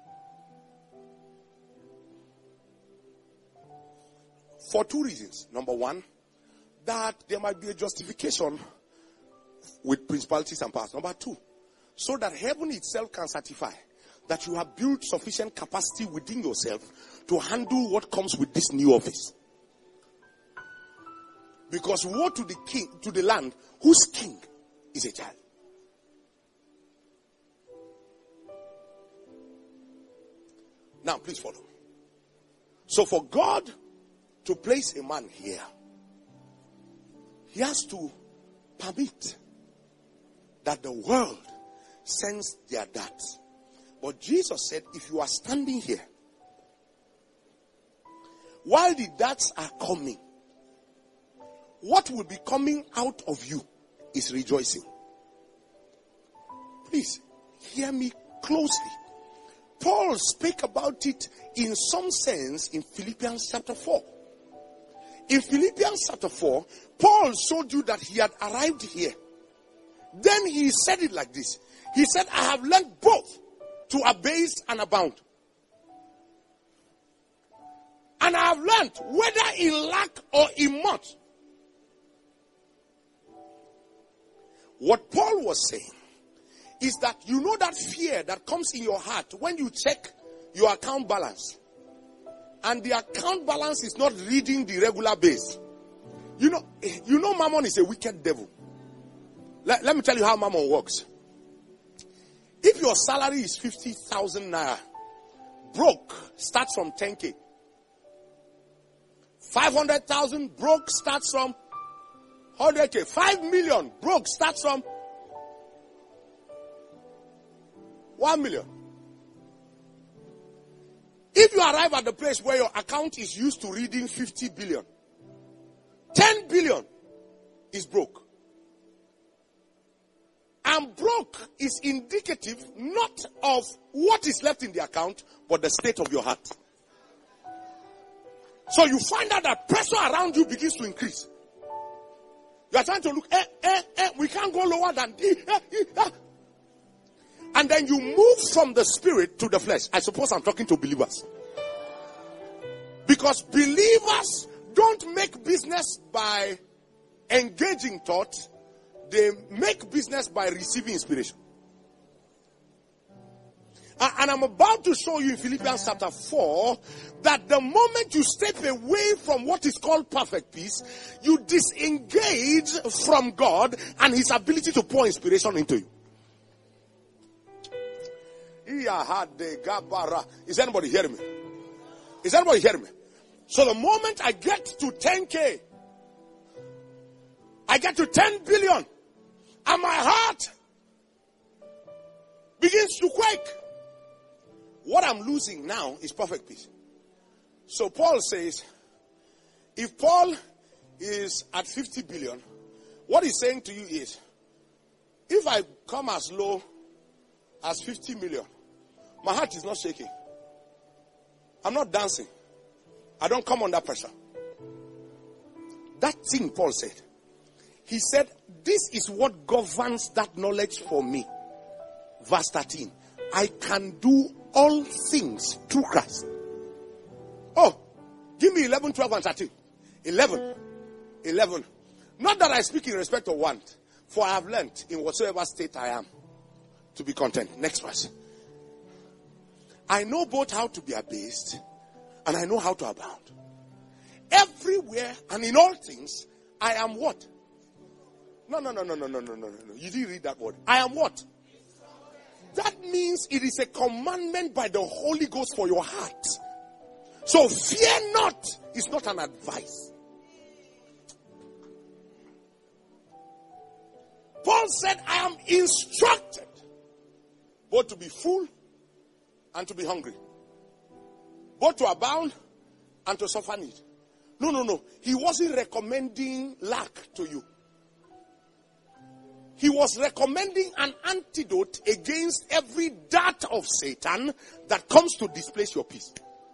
For two reasons. Number one, that there might be a justification with principalities and powers. Number two, so that heaven itself can certify that you have built sufficient capacity within yourself to handle what comes with this new office. Because woe to the king, to the land whose king is a child. Now, please follow. So for God to place a man here, he has to permit that the world sends their darts. But Jesus said, if you are standing here, while the darts are coming, what will be coming out of you is rejoicing. Please, hear me closely. Paul spoke about it in some sense in Philippians chapter 4. In Philippians chapter 4, Paul showed you that he had arrived here. Then he said it like this. He said, I have learned both to abase and abound. And I have learned whether in lack or in much. What Paul was saying is that you know that fear that comes in your heart when you check your account balance. And the account balance is not reading the regular base. You know Mammon is a wicked devil. Let me tell you how Mammon works. If your salary is 50,000 naira, broke starts from 10K. 500,000 broke starts from 100K. 5 million broke starts from 1 million. If you arrive at the place where your account is used to reading 50 billion, 10 billion is broke. And broke is indicative not of what is left in the account, but the state of your heart. So you find out that pressure around you begins to increase. You are trying to look, we can't go lower than this. And then you move from the spirit to the flesh. I suppose I'm talking to believers. Because believers don't make business by engaging thought. They make business by receiving inspiration. And I'm about to show you in Philippians chapter 4 that the moment you step away from what is called perfect peace, you disengage from God and his ability to pour inspiration into you. Is anybody hearing me? Is anybody hearing me? So the moment I get to 10K, I get to 10 billion, and my heart begins to quake. What I'm losing now is perfect peace. So Paul says, if Paul is at 50 billion, what he's saying to you is, if I come as low as 50 million, my heart is not shaking. I'm not dancing. I don't come under pressure. That thing Paul said. He said, this is what governs that knowledge for me. Verse 13. I can do all things through Christ. Oh, give me 11, 12, and 13. 11. Not that I speak in respect of want, for I have learned in whatsoever state I am to be content. Next verse. I know both how to be abased and I know how to abound. Everywhere and in all things, I am what? No. You didn't read that word. I am what? That means it is a commandment by the Holy Ghost for your heart. So fear not is not an advice. Paul said, I am instructed both to be full and to be hungry, both to abound and to suffer need. No. He wasn't recommending lack to you. He was recommending an antidote against every dart of Satan that comes to displace your peace.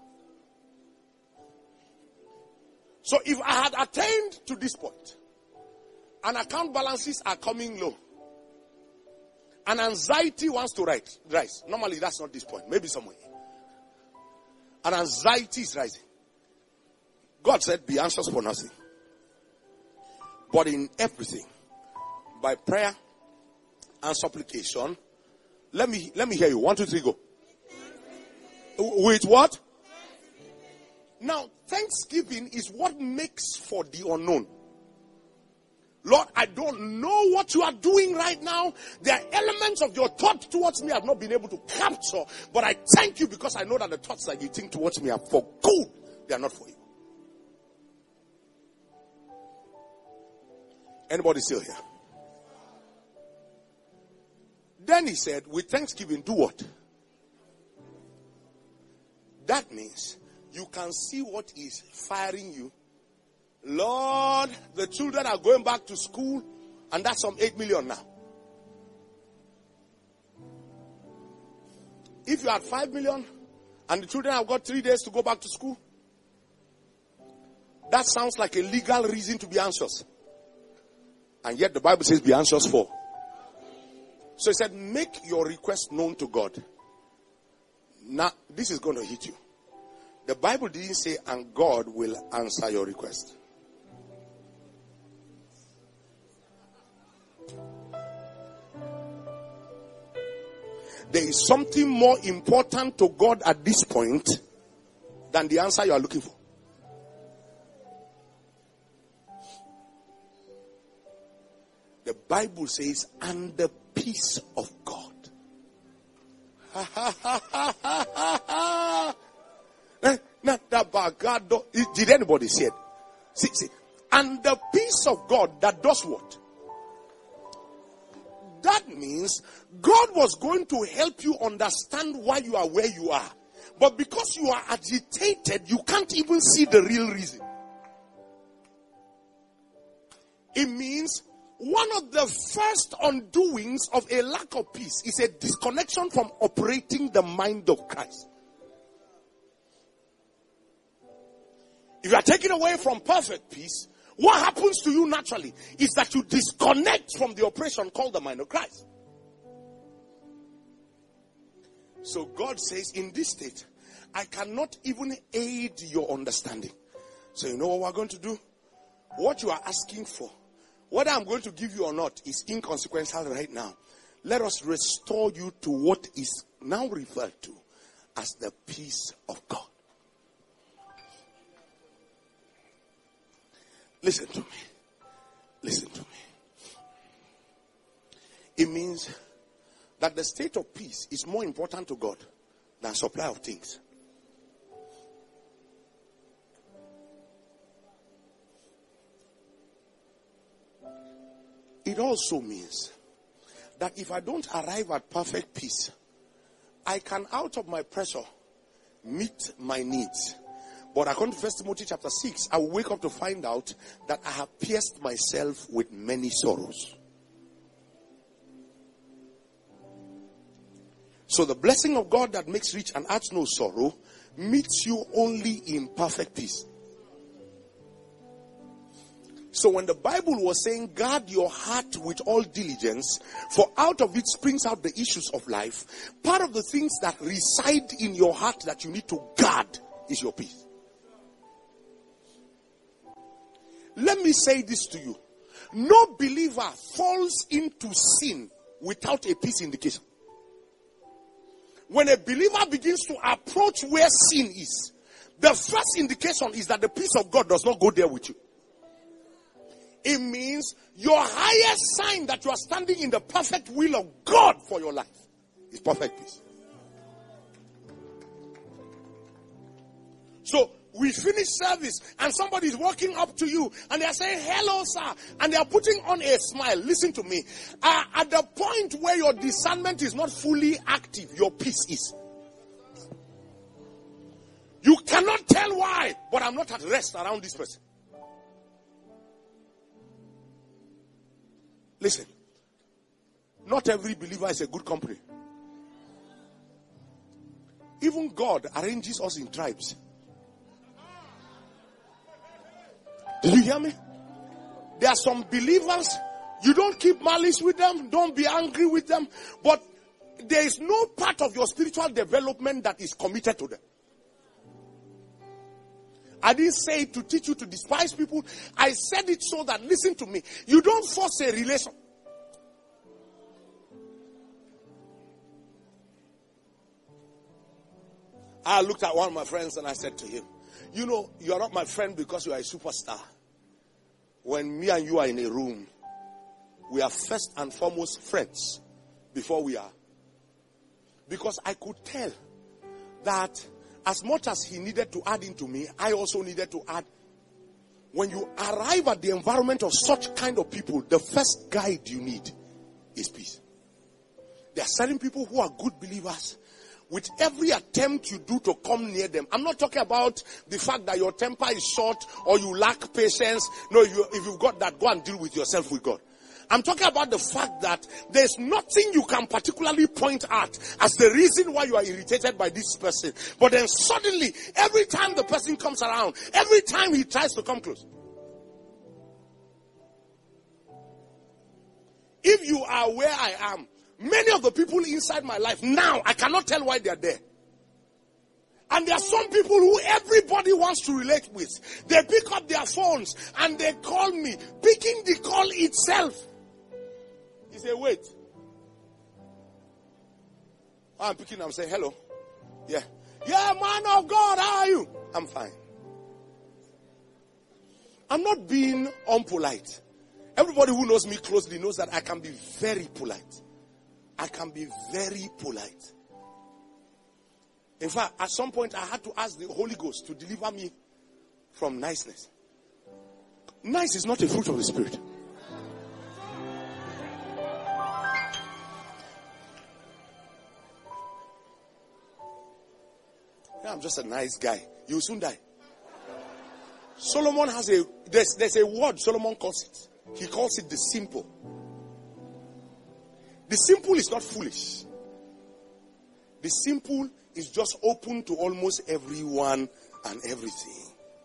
So if I had attained to this point, and account balances are coming low, and anxiety wants to rise. Normally that's not this point. Maybe somewhere. And anxiety is rising. God said, be anxious for nothing, but in everything, by prayer and supplication. Let me hear you. 1, 2, 3, go. With what? Now, thanksgiving is what makes for the unknown. Lord, I don't know what you are doing right now. There are elements of your thought towards me I've not been able to capture. But I thank you because I know that the thoughts that you think towards me are for good. They are not for you. Anybody still here? Then he said, with thanksgiving, do what? That means you can see what is firing you. Lord, the children are going back to school, and that's some 8 million now. If you had 5 million, and the children have got 3 days to go back to school, that sounds like a legal reason to be anxious. And yet the Bible says be anxious for. So he said, make your request known to God. Now, this is going to hit you. The Bible didn't say, and God will answer your request. There is something more important to God at this point than the answer you are looking for. The Bible says, and the peace of God. Did anybody say it? See. And the peace of God that does what? That means God was going to help you understand why you are where you are. But because you are agitated, you can't even see the real reason. It means one of the first undoings of a lack of peace is a disconnection from operating the mind of Christ. If you are taken away from perfect peace, what happens to you naturally is that you disconnect from the operation called the mind of Christ. So God says, in this state, I cannot even aid your understanding. So you know what we're going to do? What you are asking for, whether I'm going to give you or not, is inconsequential right now. Let us restore you to what is now referred to as the peace of God. Listen to me. Listen to me. It means that the state of peace is more important to God than supply of things. It also means that if I don't arrive at perfect peace, I can, out of my pressure, meet my needs. But according to 1 Timothy chapter 6, I will wake up to find out that I have pierced myself with many sorrows. So the blessing of God that makes rich and adds no sorrow meets you only in perfect peace. So when the Bible was saying, guard your heart with all diligence, for out of it springs out the issues of life, part of the things that reside in your heart that you need to guard is your peace. Let me say this to you. No believer falls into sin without a peace indication. When a believer begins to approach where sin is, the first indication is that the peace of God does not go there with you. It means your highest sign that you are standing in the perfect will of God for your life is perfect peace. So we finish service and somebody is walking up to you and they are saying, hello, sir. And they are putting on a smile. Listen to me. At the point where your discernment is not fully active, your peace is. You cannot tell why, but I'm not at rest around this person. Listen, not every believer is a good company. Even God arranges us in tribes. Did you hear me? There are some believers, you don't keep malice with them, don't be angry with them, but there is no part of your spiritual development that is committed to them. I didn't say it to teach you to despise people. I said it so that, listen to me, you don't force a relation. I looked at one of my friends and I said to him, you know, you are not my friend because you are a superstar. When me and you are in a room, we are first and foremost friends before we are. Because I could tell that as much as he needed to add into me, I also needed to add. When you arrive at the environment of such kind of people, the first guide you need is peace. There are certain people who are good believers. With every attempt you do to come near them, I'm not talking about the fact that your temper is short or you lack patience. No, if you've got that, go and deal with yourself with God. I'm talking about the fact that there's nothing you can particularly point at as the reason why you are irritated by this person. But then suddenly, every time the person comes around, every time he tries to come close. If you are where I am, many of the people inside my life now, I cannot tell why they are there. And there are some people who everybody wants to relate with. They pick up their phones and they call me. Picking the call itself is a wait. I'm picking, I'm saying, hello. Yeah. Yeah, man of God, how are you? I'm fine. I'm not being unpolite. Everybody who knows me closely knows that I can be very polite. I can be very polite. In fact, at some point I had to ask the Holy Ghost to deliver me from niceness. Nice is not a fruit of the Spirit. Yeah, I'm just a nice guy. You will soon die. Solomon has there's a word Solomon calls it. He calls it the simple. The simple is not foolish. The simple is just open to almost everyone and everything.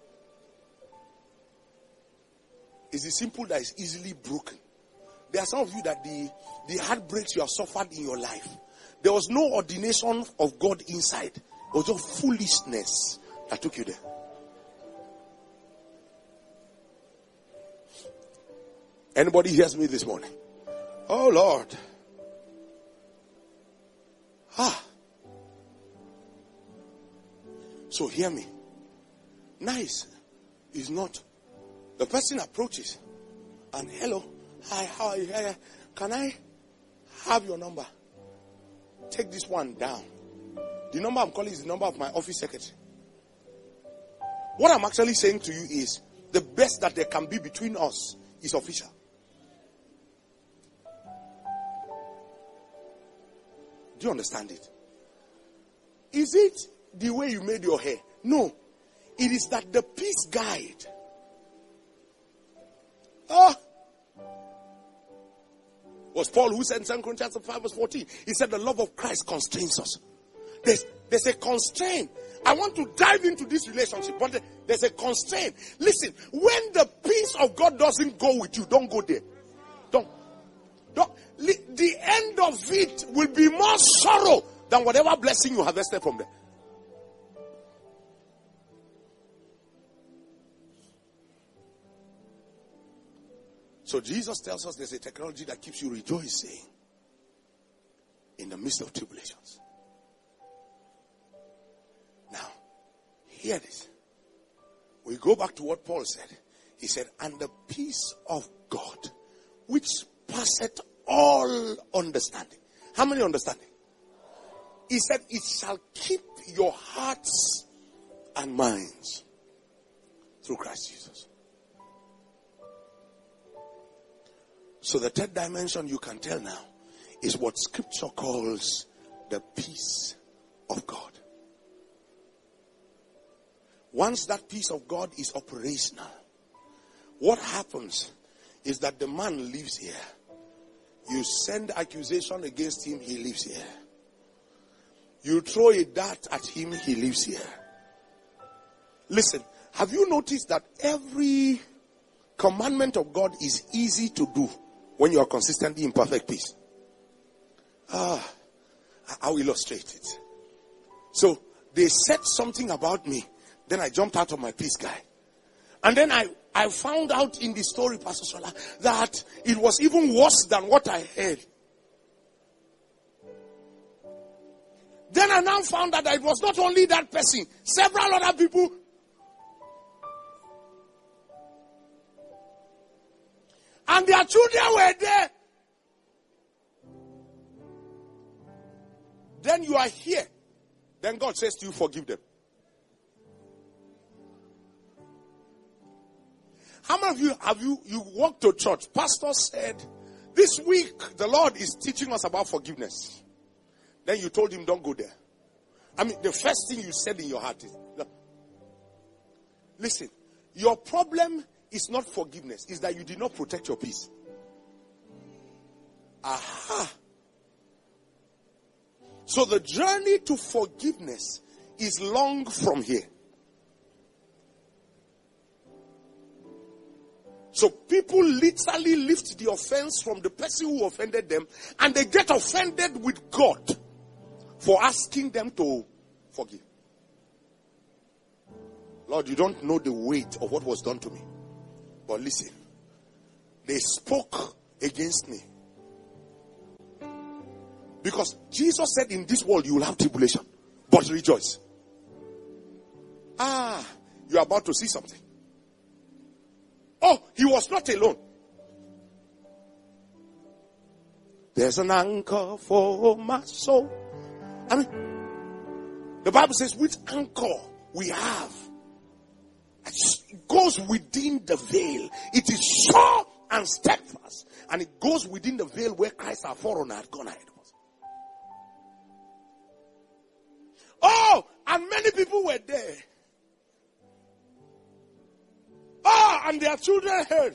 It's the simple that is easily broken. There are some of you that the heartbreaks you have suffered in your life, there was no ordination of God inside. It was just foolishness that took you there. Anybody hears me this morning? Oh Lord. So hear me. Nice is not. The person approaches and hello, hi, how are you? Can I have your number? Take this one down. The number I'm calling is the number of my office secretary. What I'm actually saying to you is the best that there can be between us is official. Do you understand it? Is it the way you made your hair? No. It is that the peace guide. Was Paul who said in 2 Corinthians 5 verse 14, he said the love of Christ constrains us. There's a constraint. I want to dive into this relationship, but There's a constraint. Listen, when the peace of God doesn't go with you, don't go there. Don't. The end of it will be more sorrow than whatever blessing you harvested from there. So Jesus tells us there's a technology that keeps you rejoicing in the midst of tribulations. Now, hear this. We go back to what Paul said. He said, and the peace of God, which passeth all understanding. How many understanding? He said, it shall keep your hearts and minds through Christ Jesus. So the third dimension you can tell now is what Scripture calls the peace of God. Once that peace of God is operational, what happens is that the man lives here. You send accusation against him, he lives here. You throw a dart at him, he lives here. Listen, have you noticed that every commandment of God is easy to do when you are consistently in perfect peace? I'll illustrate it. So, they said something about me. Then I jumped out of my peace guy. And then I found out in the story, Pastor Sola, that it was even worse than what I heard. Then I now found out that it was not only that person, several other people. And their children were there. Then you are here. Then God says to you, forgive them. How many of you walked to church? Pastor said, this week the Lord is teaching us about forgiveness. Then you told him, don't go there. I mean, the first thing you said in your heart is, no. Listen, your problem is not forgiveness. It's that you did not protect your peace. Aha. So the journey to forgiveness is long from here. So people literally lift the offense from the person who offended them, and they get offended with God for asking them to forgive. Lord, you don't know the weight of what was done to me. But listen, they spoke against me. Because Jesus said, in this world you will have tribulation, but rejoice. You are about to see something. Oh, he was not alone. There's an anchor for my soul. I mean, the Bible says, which anchor we have? It goes within the veil. It is sure and steadfast. And it goes within the veil where Christ our forerunner had gone ahead of us. Oh, and many people were there. Oh, and their children heard.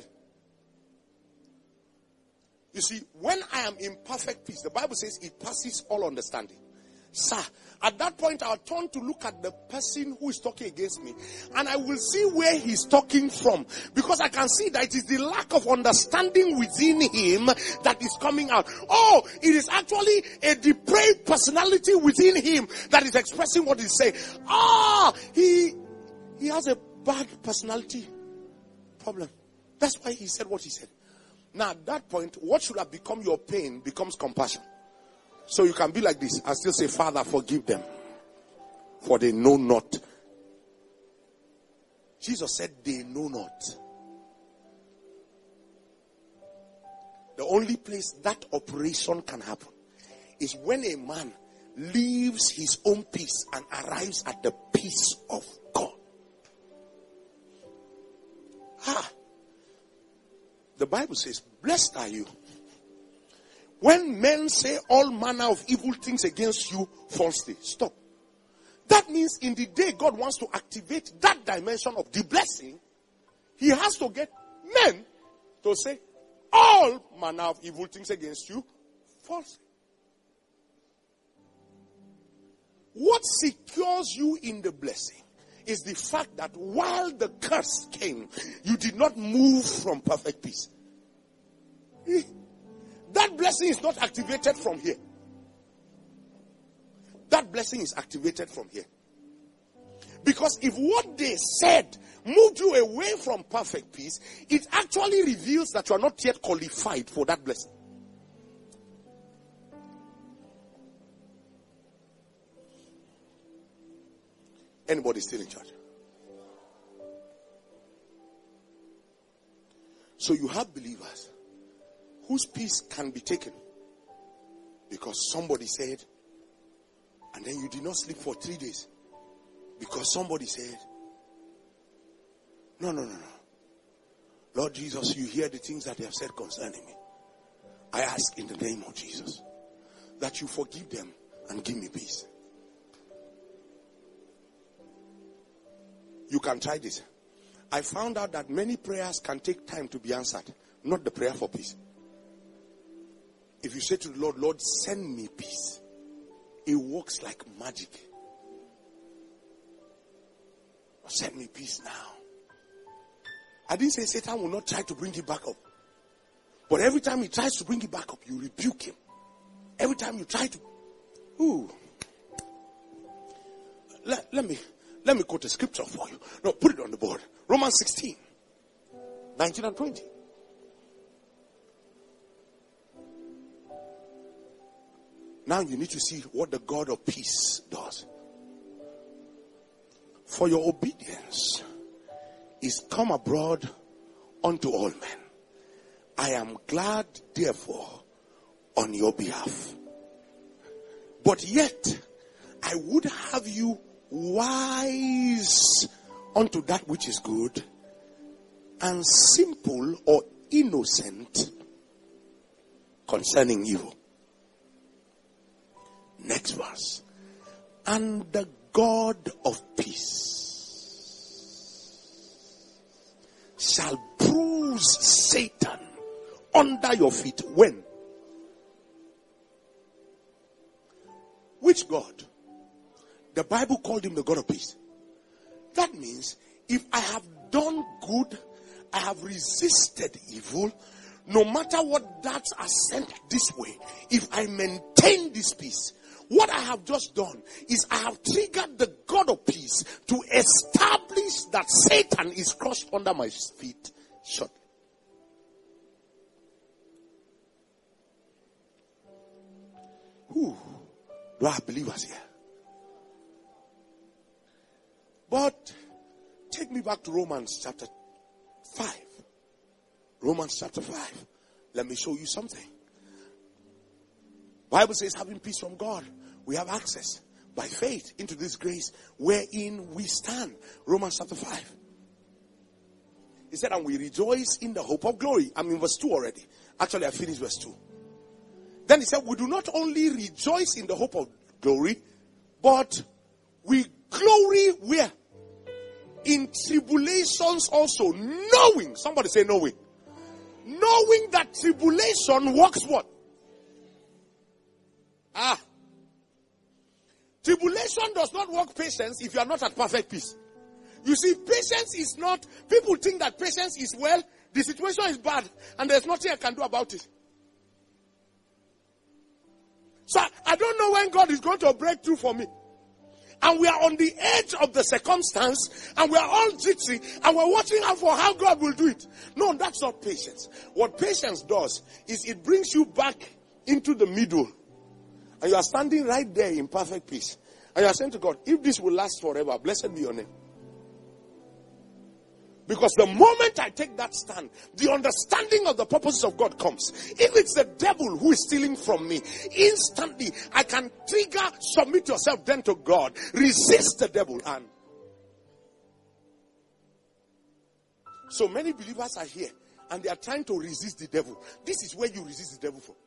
You see, when I am in perfect peace, the Bible says it passes all understanding. Sir, at that point I'll turn to look at the person who is talking against me, and I will see where he's talking from, because I can see that it is the lack of understanding within him that is coming out. Oh, it is actually a depraved personality within him that is expressing what he's saying. He has a bad personality problem. That's why he said what he said. Now at that point, what should have become your pain becomes compassion. So you can be like this and still say, Father, forgive them, for they know not. Jesus said, they know not. The only place that operation can happen is when a man leaves his own peace and arrives at the peace of God. The Bible says, blessed are you when men say all manner of evil things against you falsely. Stop. That means in the day God wants to activate that dimension of the blessing, he has to get men to say all manner of evil things against you falsely. What secures you in the blessing is the fact that while the curse came, you did not move from perfect peace. That blessing is not activated from here. That blessing is activated from here. Because if what they said moved you away from perfect peace, it actually reveals that you are not yet qualified for that blessing. Anybody still in charge? So you have believers whose peace can be taken because somebody said, and then you did not sleep for 3 days because somebody said, no. Lord Jesus, you hear the things that they have said concerning me. I ask in the name of Jesus that you forgive them and give me peace. You can try this. I found out that many prayers can take time to be answered, not the prayer for peace. If you say to the Lord, Lord, send me peace, it works like magic. Send me peace now. I didn't say Satan will not try to bring it back up. But every time he tries to bring it back up, you rebuke him. Every time you try to... Let me quote a scripture for you. No, put it on the board. Romans 16, 19 and 20. Now you need to see what the God of peace does. For your obedience is come abroad unto all men. I am glad, therefore, on your behalf. But yet, I would have you wise unto that which is good, and simple or innocent concerning evil. Next verse. And the God of peace shall bruise Satan under your feet. When? Which God? The Bible called him the God of peace. That means if I have done good, I have resisted evil, no matter what darts are sent this way, if I maintain this peace, what I have just done is I have triggered the God of peace to establish that Satan is crushed under my feet shortly. Do I have believers here? But take me back to Romans chapter 5. Romans chapter 5. Let me show you something. Bible says, having peace from God, we have access by faith into this grace wherein we stand. Romans chapter 5. He said, and we rejoice in the hope of glory. I'm in verse 2 already. Actually, I finished verse 2. Then he said, we do not only rejoice in the hope of glory, but we glory where? In tribulations also, knowing, somebody say knowing that tribulation works what? Tribulation does not work patience if you are not at perfect peace. You see, patience is not, people think that patience is, well, the situation is bad and there's nothing I can do about it. So I don't know when God is going to break through for me. And we are on the edge of the circumstance, and we are all jittery, and we're watching out for how God will do it. No, that's not patience. What patience does is it brings you back into the middle, and you are standing right there in perfect peace. And you are saying to God, if this will last forever, blessed be your name. Because the moment I take that stand, the understanding of the purposes of God comes. If it's the devil who is stealing from me, instantly I can trigger, submit yourself then to God, resist the devil. And so many believers are here and they are trying to resist the devil. This is where you resist the devil from.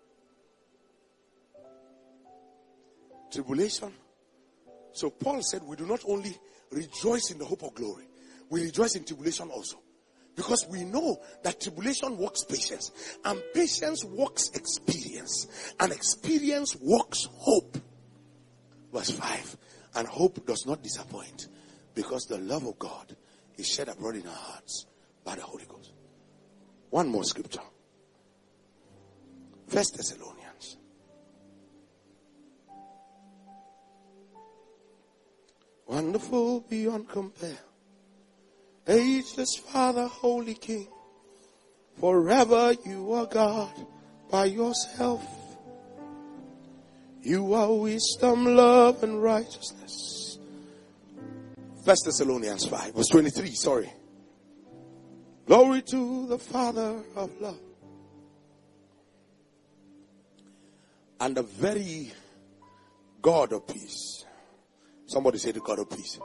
Tribulation. So Paul said we do not only rejoice in the hope of glory, we rejoice in tribulation also. Because we know that tribulation works patience. And patience works experience. And experience works hope. Verse 5. And hope does not disappoint. Because the love of God is shed abroad in our hearts by the Holy Ghost. One more scripture. 1 Thessalonians. Wonderful beyond compare. Ageless Father, Holy King. Forever you are God by yourself. You are wisdom, love, and righteousness. 1 Thessalonians 5, verse 23, sorry. Glory to the Father of love. And the very God of peace. Somebody say the God of peace.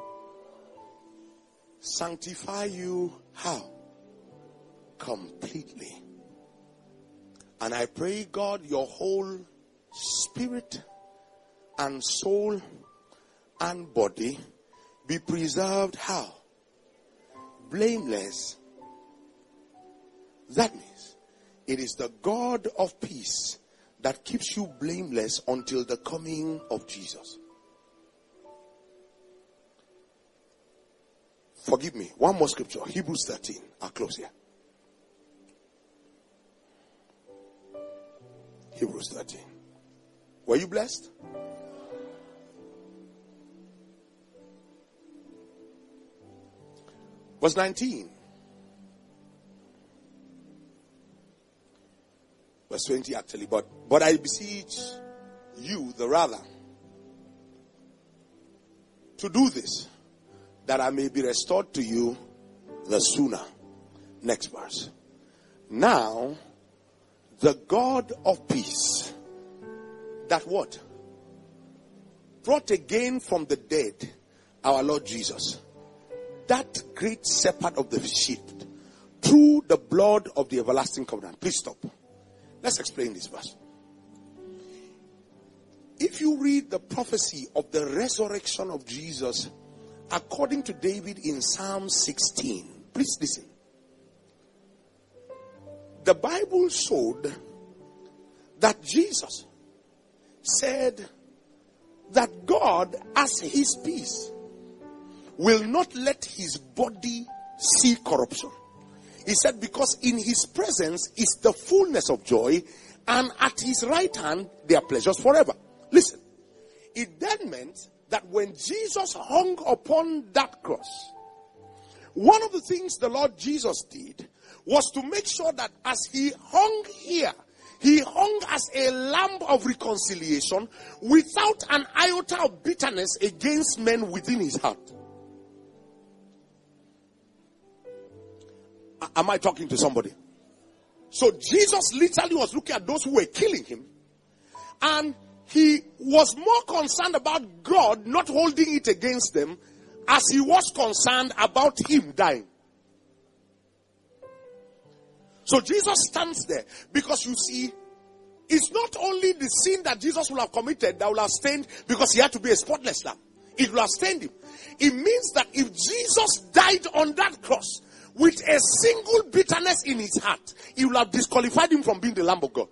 Sanctify you how? Completely. And I pray, God, your whole spirit and soul and body be preserved how? Blameless. That means it is the God of peace that keeps you blameless until the coming of Jesus. Forgive me. One more scripture. Hebrews 13. I'll close here. Hebrews 13. Were you blessed? Verse 19. Verse 20 actually. But I beseech you the rather to do this, that I may be restored to you the sooner. Next verse. Now, the God of peace, that what? Brought again from the dead our Lord Jesus, that great shepherd of the sheep, through the blood of the everlasting covenant. Please stop. Let's explain this verse. If you read the prophecy of the resurrection of Jesus according to David in Psalm 16, please listen. The Bible showed that Jesus said that God, as his peace, will not let his body see corruption. He said, because in his presence is the fullness of joy, and at his right hand there are pleasures forever. Listen, it then meant that when Jesus hung upon that cross, one of the things the Lord Jesus did was to make sure that as he hung here, he hung as a lamb of reconciliation without an iota of bitterness against men within his heart. Am I talking to somebody? So Jesus literally was looking at those who were killing him, and he was more concerned about God not holding it against them as he was concerned about him dying. So Jesus stands there because you see, it's not only the sin that Jesus will have committed that will have stained, because he had to be a spotless lamb. It will have stained him. It means that if Jesus died on that cross with a single bitterness in his heart, he will have disqualified him from being the Lamb of God.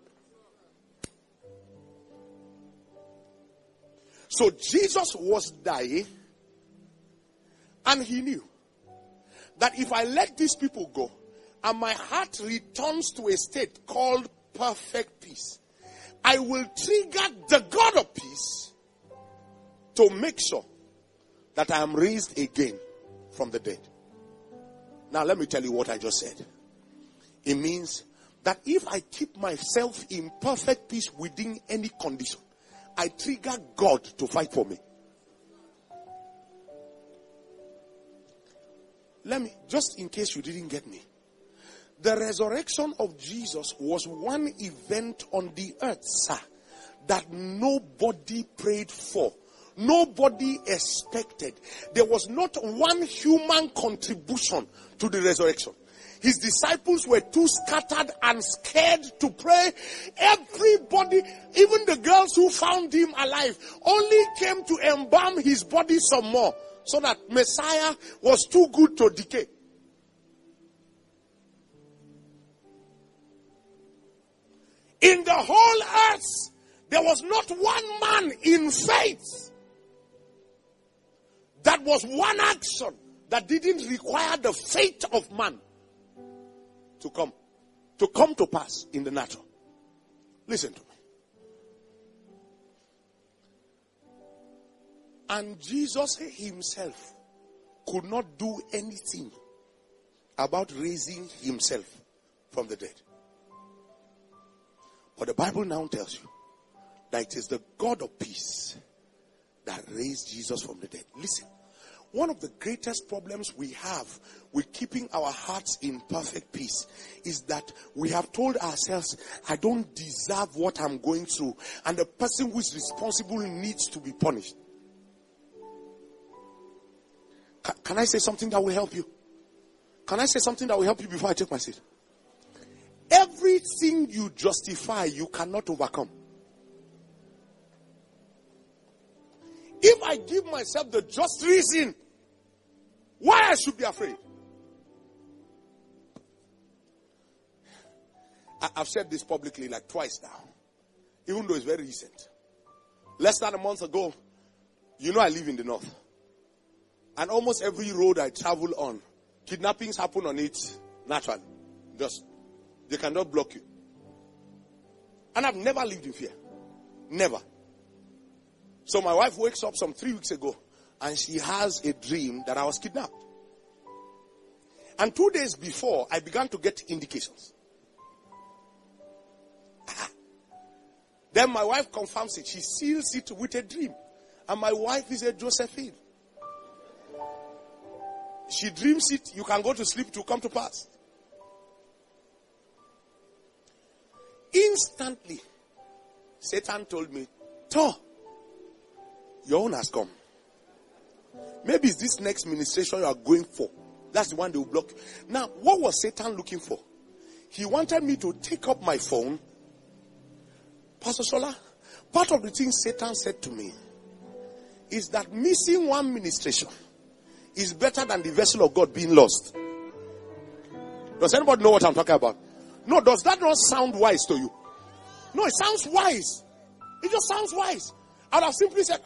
So Jesus was dying, and he knew that if I let these people go and my heart returns to a state called perfect peace, I will trigger the God of peace to make sure that I am raised again from the dead. Now let me tell you what I just said. It means that if I keep myself in perfect peace within any condition, I trigger God to fight for me. Let me, just in case you didn't get me. The resurrection of Jesus was one event on the earth, sir, that nobody prayed for. Nobody expected. There was not one human contribution to the resurrection. His disciples were too scattered and scared to pray. Everybody, even the girls who found him alive, only came to embalm his body some more, so that Messiah was too good to decay. In the whole earth, there was not one man in faith that was one action that didn't require the faith of man to come to pass in the natural. Listen to me. And Jesus himself could not do anything about raising himself from the dead. But the Bible now tells you that it is the God of peace that raised Jesus from the dead. Listen, one of the greatest problems we have with keeping our hearts in perfect peace is that we have told ourselves, I don't deserve what I'm going through, and the person who is responsible needs to be punished. Can I say something that will help you? Can I say something that will help you before I take my seat? Everything you justify, you cannot overcome. If I give myself the just reason why I should be afraid. I've said this publicly like twice now, even though it's very recent. Less than a month ago, you know I live in the north. And almost every road I travel on, kidnappings happen on it naturally. They cannot block you. And I've never lived in fear. Never. So my wife wakes up some 3 weeks ago and she has a dream that I was kidnapped. And 2 days before, I began to get indications. Then my wife confirms it. She seals it with a dream. And my wife is a Josephine. She dreams it, you can go to sleep, to come to pass. Instantly, Satan told me, Thor, your own has come. Maybe it's this next ministration you are going for. That's the one they will block. Now, what was Satan looking for? He wanted me to take up my phone. Pastor Shola, part of the thing Satan said to me is that missing one ministration is better than the vessel of God being lost. Does anybody know what I'm talking about? No, does that not sound wise to you? No, it sounds wise. It just sounds wise. I would have simply said,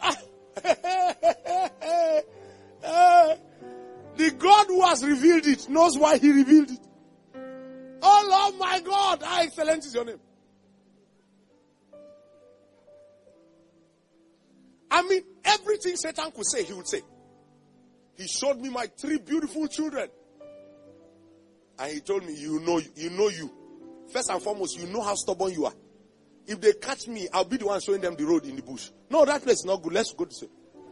the God who has revealed it knows why he revealed it. Oh Lord my God, how excellent is your name. I mean, everything Satan could say, he would say. He showed me my 3 beautiful children. And he told me, you know you. First and foremost, you know how stubborn you are. If they catch me, I'll be the one showing them the road in the bush. No, that place is not good. Let's go to sleep.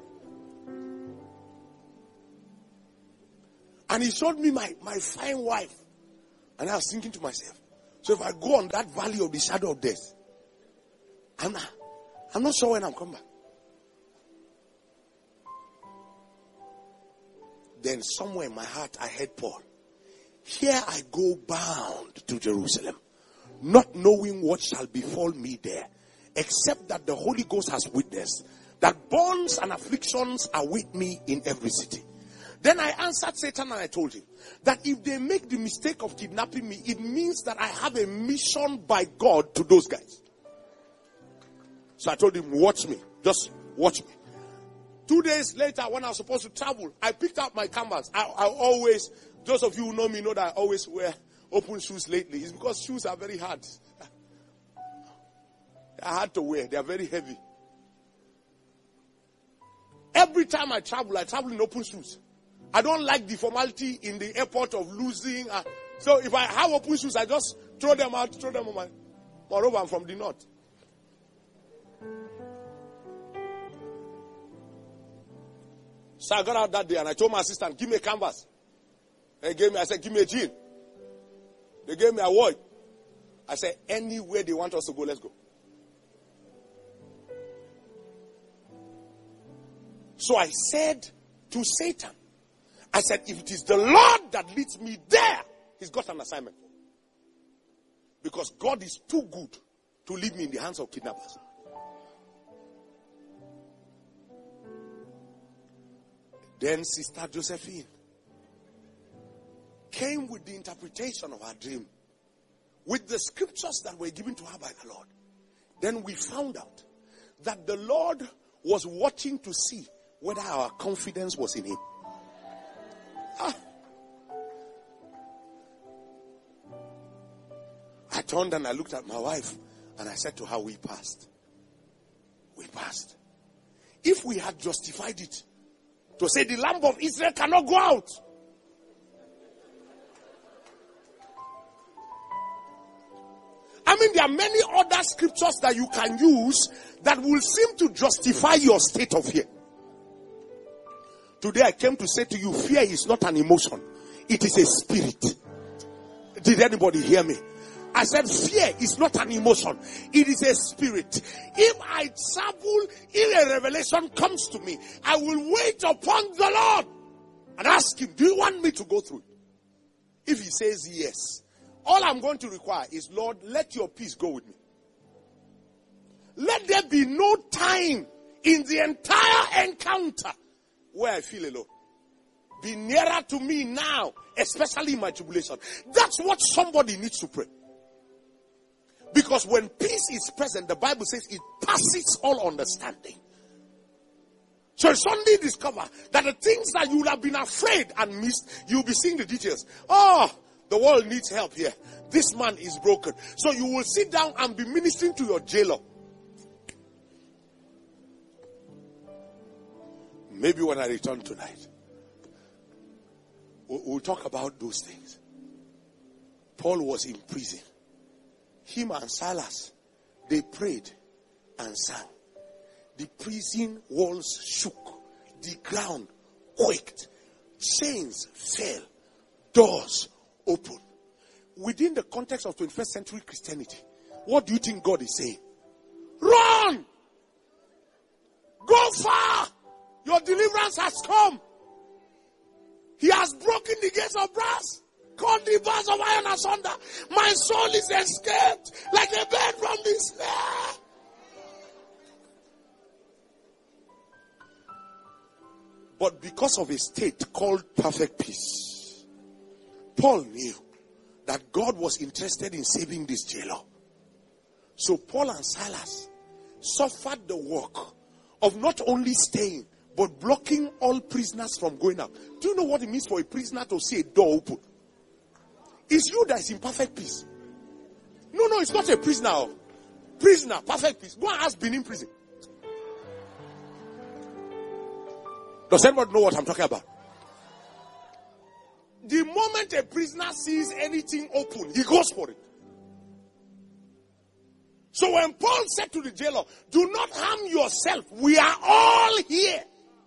And he showed me my fine wife. And I was thinking to myself, so if I go on that valley of the shadow of death, I'm not sure when I'm coming back. Then somewhere in my heart, I heard Paul. Here I go bound to Jerusalem, not knowing what shall befall me there, except that the Holy Ghost has witnessed that bonds and afflictions await me in every city. Then I answered Satan and I told him that if they make the mistake of kidnapping me, it means that I have a mission by God to those guys. So I told him, watch me. Just watch me. 2 days later, when I was supposed to travel, I picked up my canvas. I always, those of you who know me know that I always wear open shoes lately. It's because shoes are very hard. They're hard to wear. They are very heavy. Every time I travel in open shoes. I don't like the formality in the airport of losing. So if I have open shoes, I just throw them out, throw them on my... Moreover, I'm from the north. So I got out that day and I told my assistant, give me a canvas. I said, give me a jean. They gave me a word. I said, anywhere they want us to go, let's go. So I said to Satan, I said, if it is the Lord that leads me there, he's got an assignment. Because God is too good to leave me in the hands of kidnappers. Then Sister Josephine came with the interpretation of her dream, with the scriptures that were given to her by the Lord. Then we found out that the Lord was watching to see whether our confidence was in him. I turned and I looked at my wife and I said to her, we passed. We passed. If we had justified it to say the Lamb of Israel cannot go out, I mean, there are many other scriptures that you can use that will seem to justify your state of fear. Today I came to say to you, fear is not an emotion. It is a spirit. Did anybody hear me? I said fear is not an emotion. It is a spirit. If I travel, if a revelation comes to me, I will wait upon the Lord and ask him, do you want me to go through it? If he says yes, all I'm going to require is, Lord, let your peace go with me. Let there be no time in the entire encounter where I feel alone. Be nearer to me now, especially in my tribulation. That's what somebody needs to pray. Because when peace is present, the Bible says it passes all understanding. So suddenly discover that the things that you would have been afraid and missed, you'll be seeing the details. Oh, the world needs help here. This man is broken. So you will sit down and be ministering to your jailer. Maybe when I return tonight, we'll talk about those things. Paul was in prison. Him and Silas, they prayed and sang. The prison walls shook. The ground quaked. Chains fell. Doors opened. Within the context of 21st century Christianity, what do you think God is saying? Run! Go far! Your deliverance has come. He has broken the gates of brass. Cut the bars of iron asunder. My soul is escaped like a bird from the snare. But because of a state called perfect peace, Paul knew that God was interested in saving this jailer. So Paul and Silas suffered the work of not only staying, but blocking all prisoners from going out. Do you know what it means for a prisoner to see a door open? It's you that is in perfect peace. No, it's not a prisoner. Prisoner, perfect peace. Go and ask Benin prison. Does anyone know what I'm talking about? The moment a prisoner sees anything open, he goes for it. So when Paul said to the jailer, do not harm yourself, we are all here.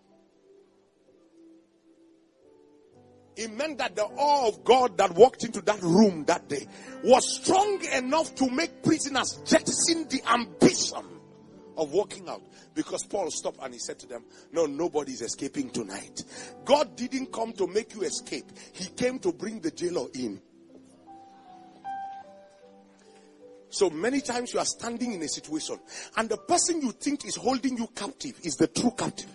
It meant that the awe of God that walked into that room that day was strong enough to make prisoners jettison the ambition of walking out. Because Paul stopped and he said to them, no, nobody is escaping tonight. God didn't come to make you escape. He came to bring the jailer in. So many times you are standing in a situation and the person you think is holding you captive is the true captive.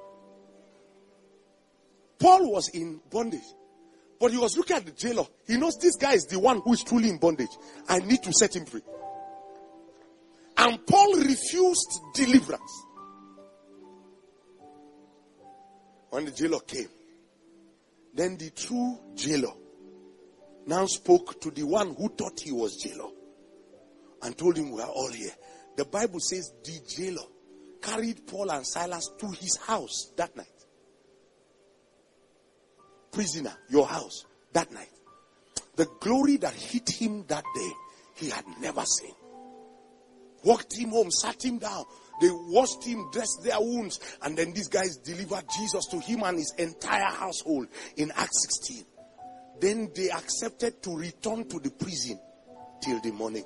Paul was in bondage, but he was looking at the jailer. He knows this guy is the one who is truly in bondage. I need to set him free. And Paul refused deliverance. When the jailer came, then the true jailer now spoke to the one who thought he was jailer and told him, we are all here. The Bible says the jailer carried Paul and Silas to his house that night. Prisoner, your house, that night. The glory that hit him that day, he had never seen. Walked him home, sat him down. They washed him, dressed their wounds. And then these guys delivered Jesus to him and his entire household in Acts 16. Then they accepted to return to the prison till the morning.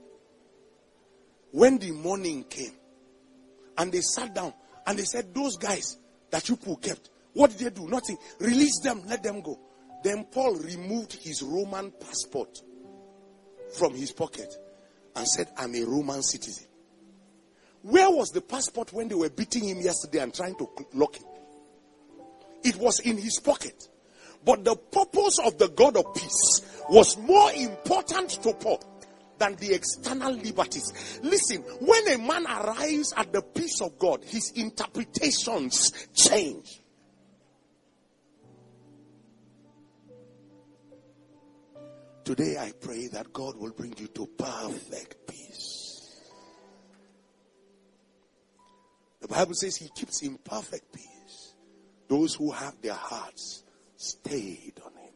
When the morning came, and they sat down, and they said, those guys that you people kept, what did they do? Nothing. Release them, let them go. Then Paul removed his Roman passport from his pocket and said, I'm a Roman citizen. Where was the passport when they were beating him yesterday and trying to lock him? It was in his pocket. But the purpose of the God of peace was more important to Paul than the external liberties. Listen, when a man arrives at the peace of God, his interpretations change. Today I pray that God will bring you to perfect peace. The Bible says he keeps in perfect peace those who have their hearts stayed on him.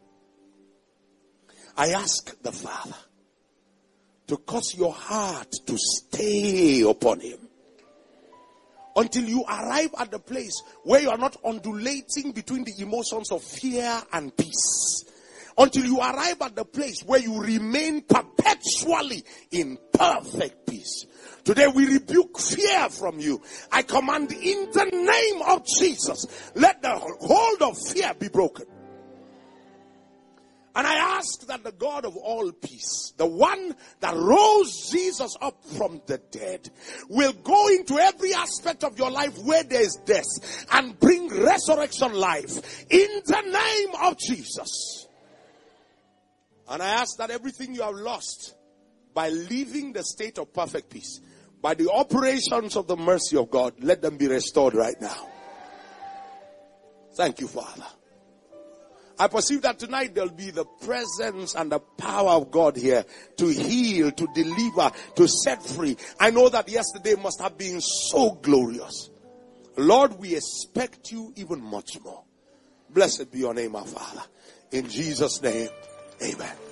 I ask the Father to cause your heart to stay upon him until you arrive at the place where you are not undulating between the emotions of fear and peace. Until you arrive at the place where you remain perpetually in perfect peace. Today we rebuke fear from you. I command in the name of Jesus, let the hold of fear be broken. And I ask that the God of all peace, the one that rose Jesus up from the dead, will go into every aspect of your life where there is death and bring resurrection life in the name of Jesus. And I ask that everything you have lost by leaving the state of perfect peace, by the operations of the mercy of God, let them be restored right now. Thank you, Father. I perceive that tonight there'll be the presence and the power of God here to heal, to deliver, to set free. I know that yesterday must have been so glorious. Lord, we expect you even much more. Blessed be your name, our Father. In Jesus' name, amen.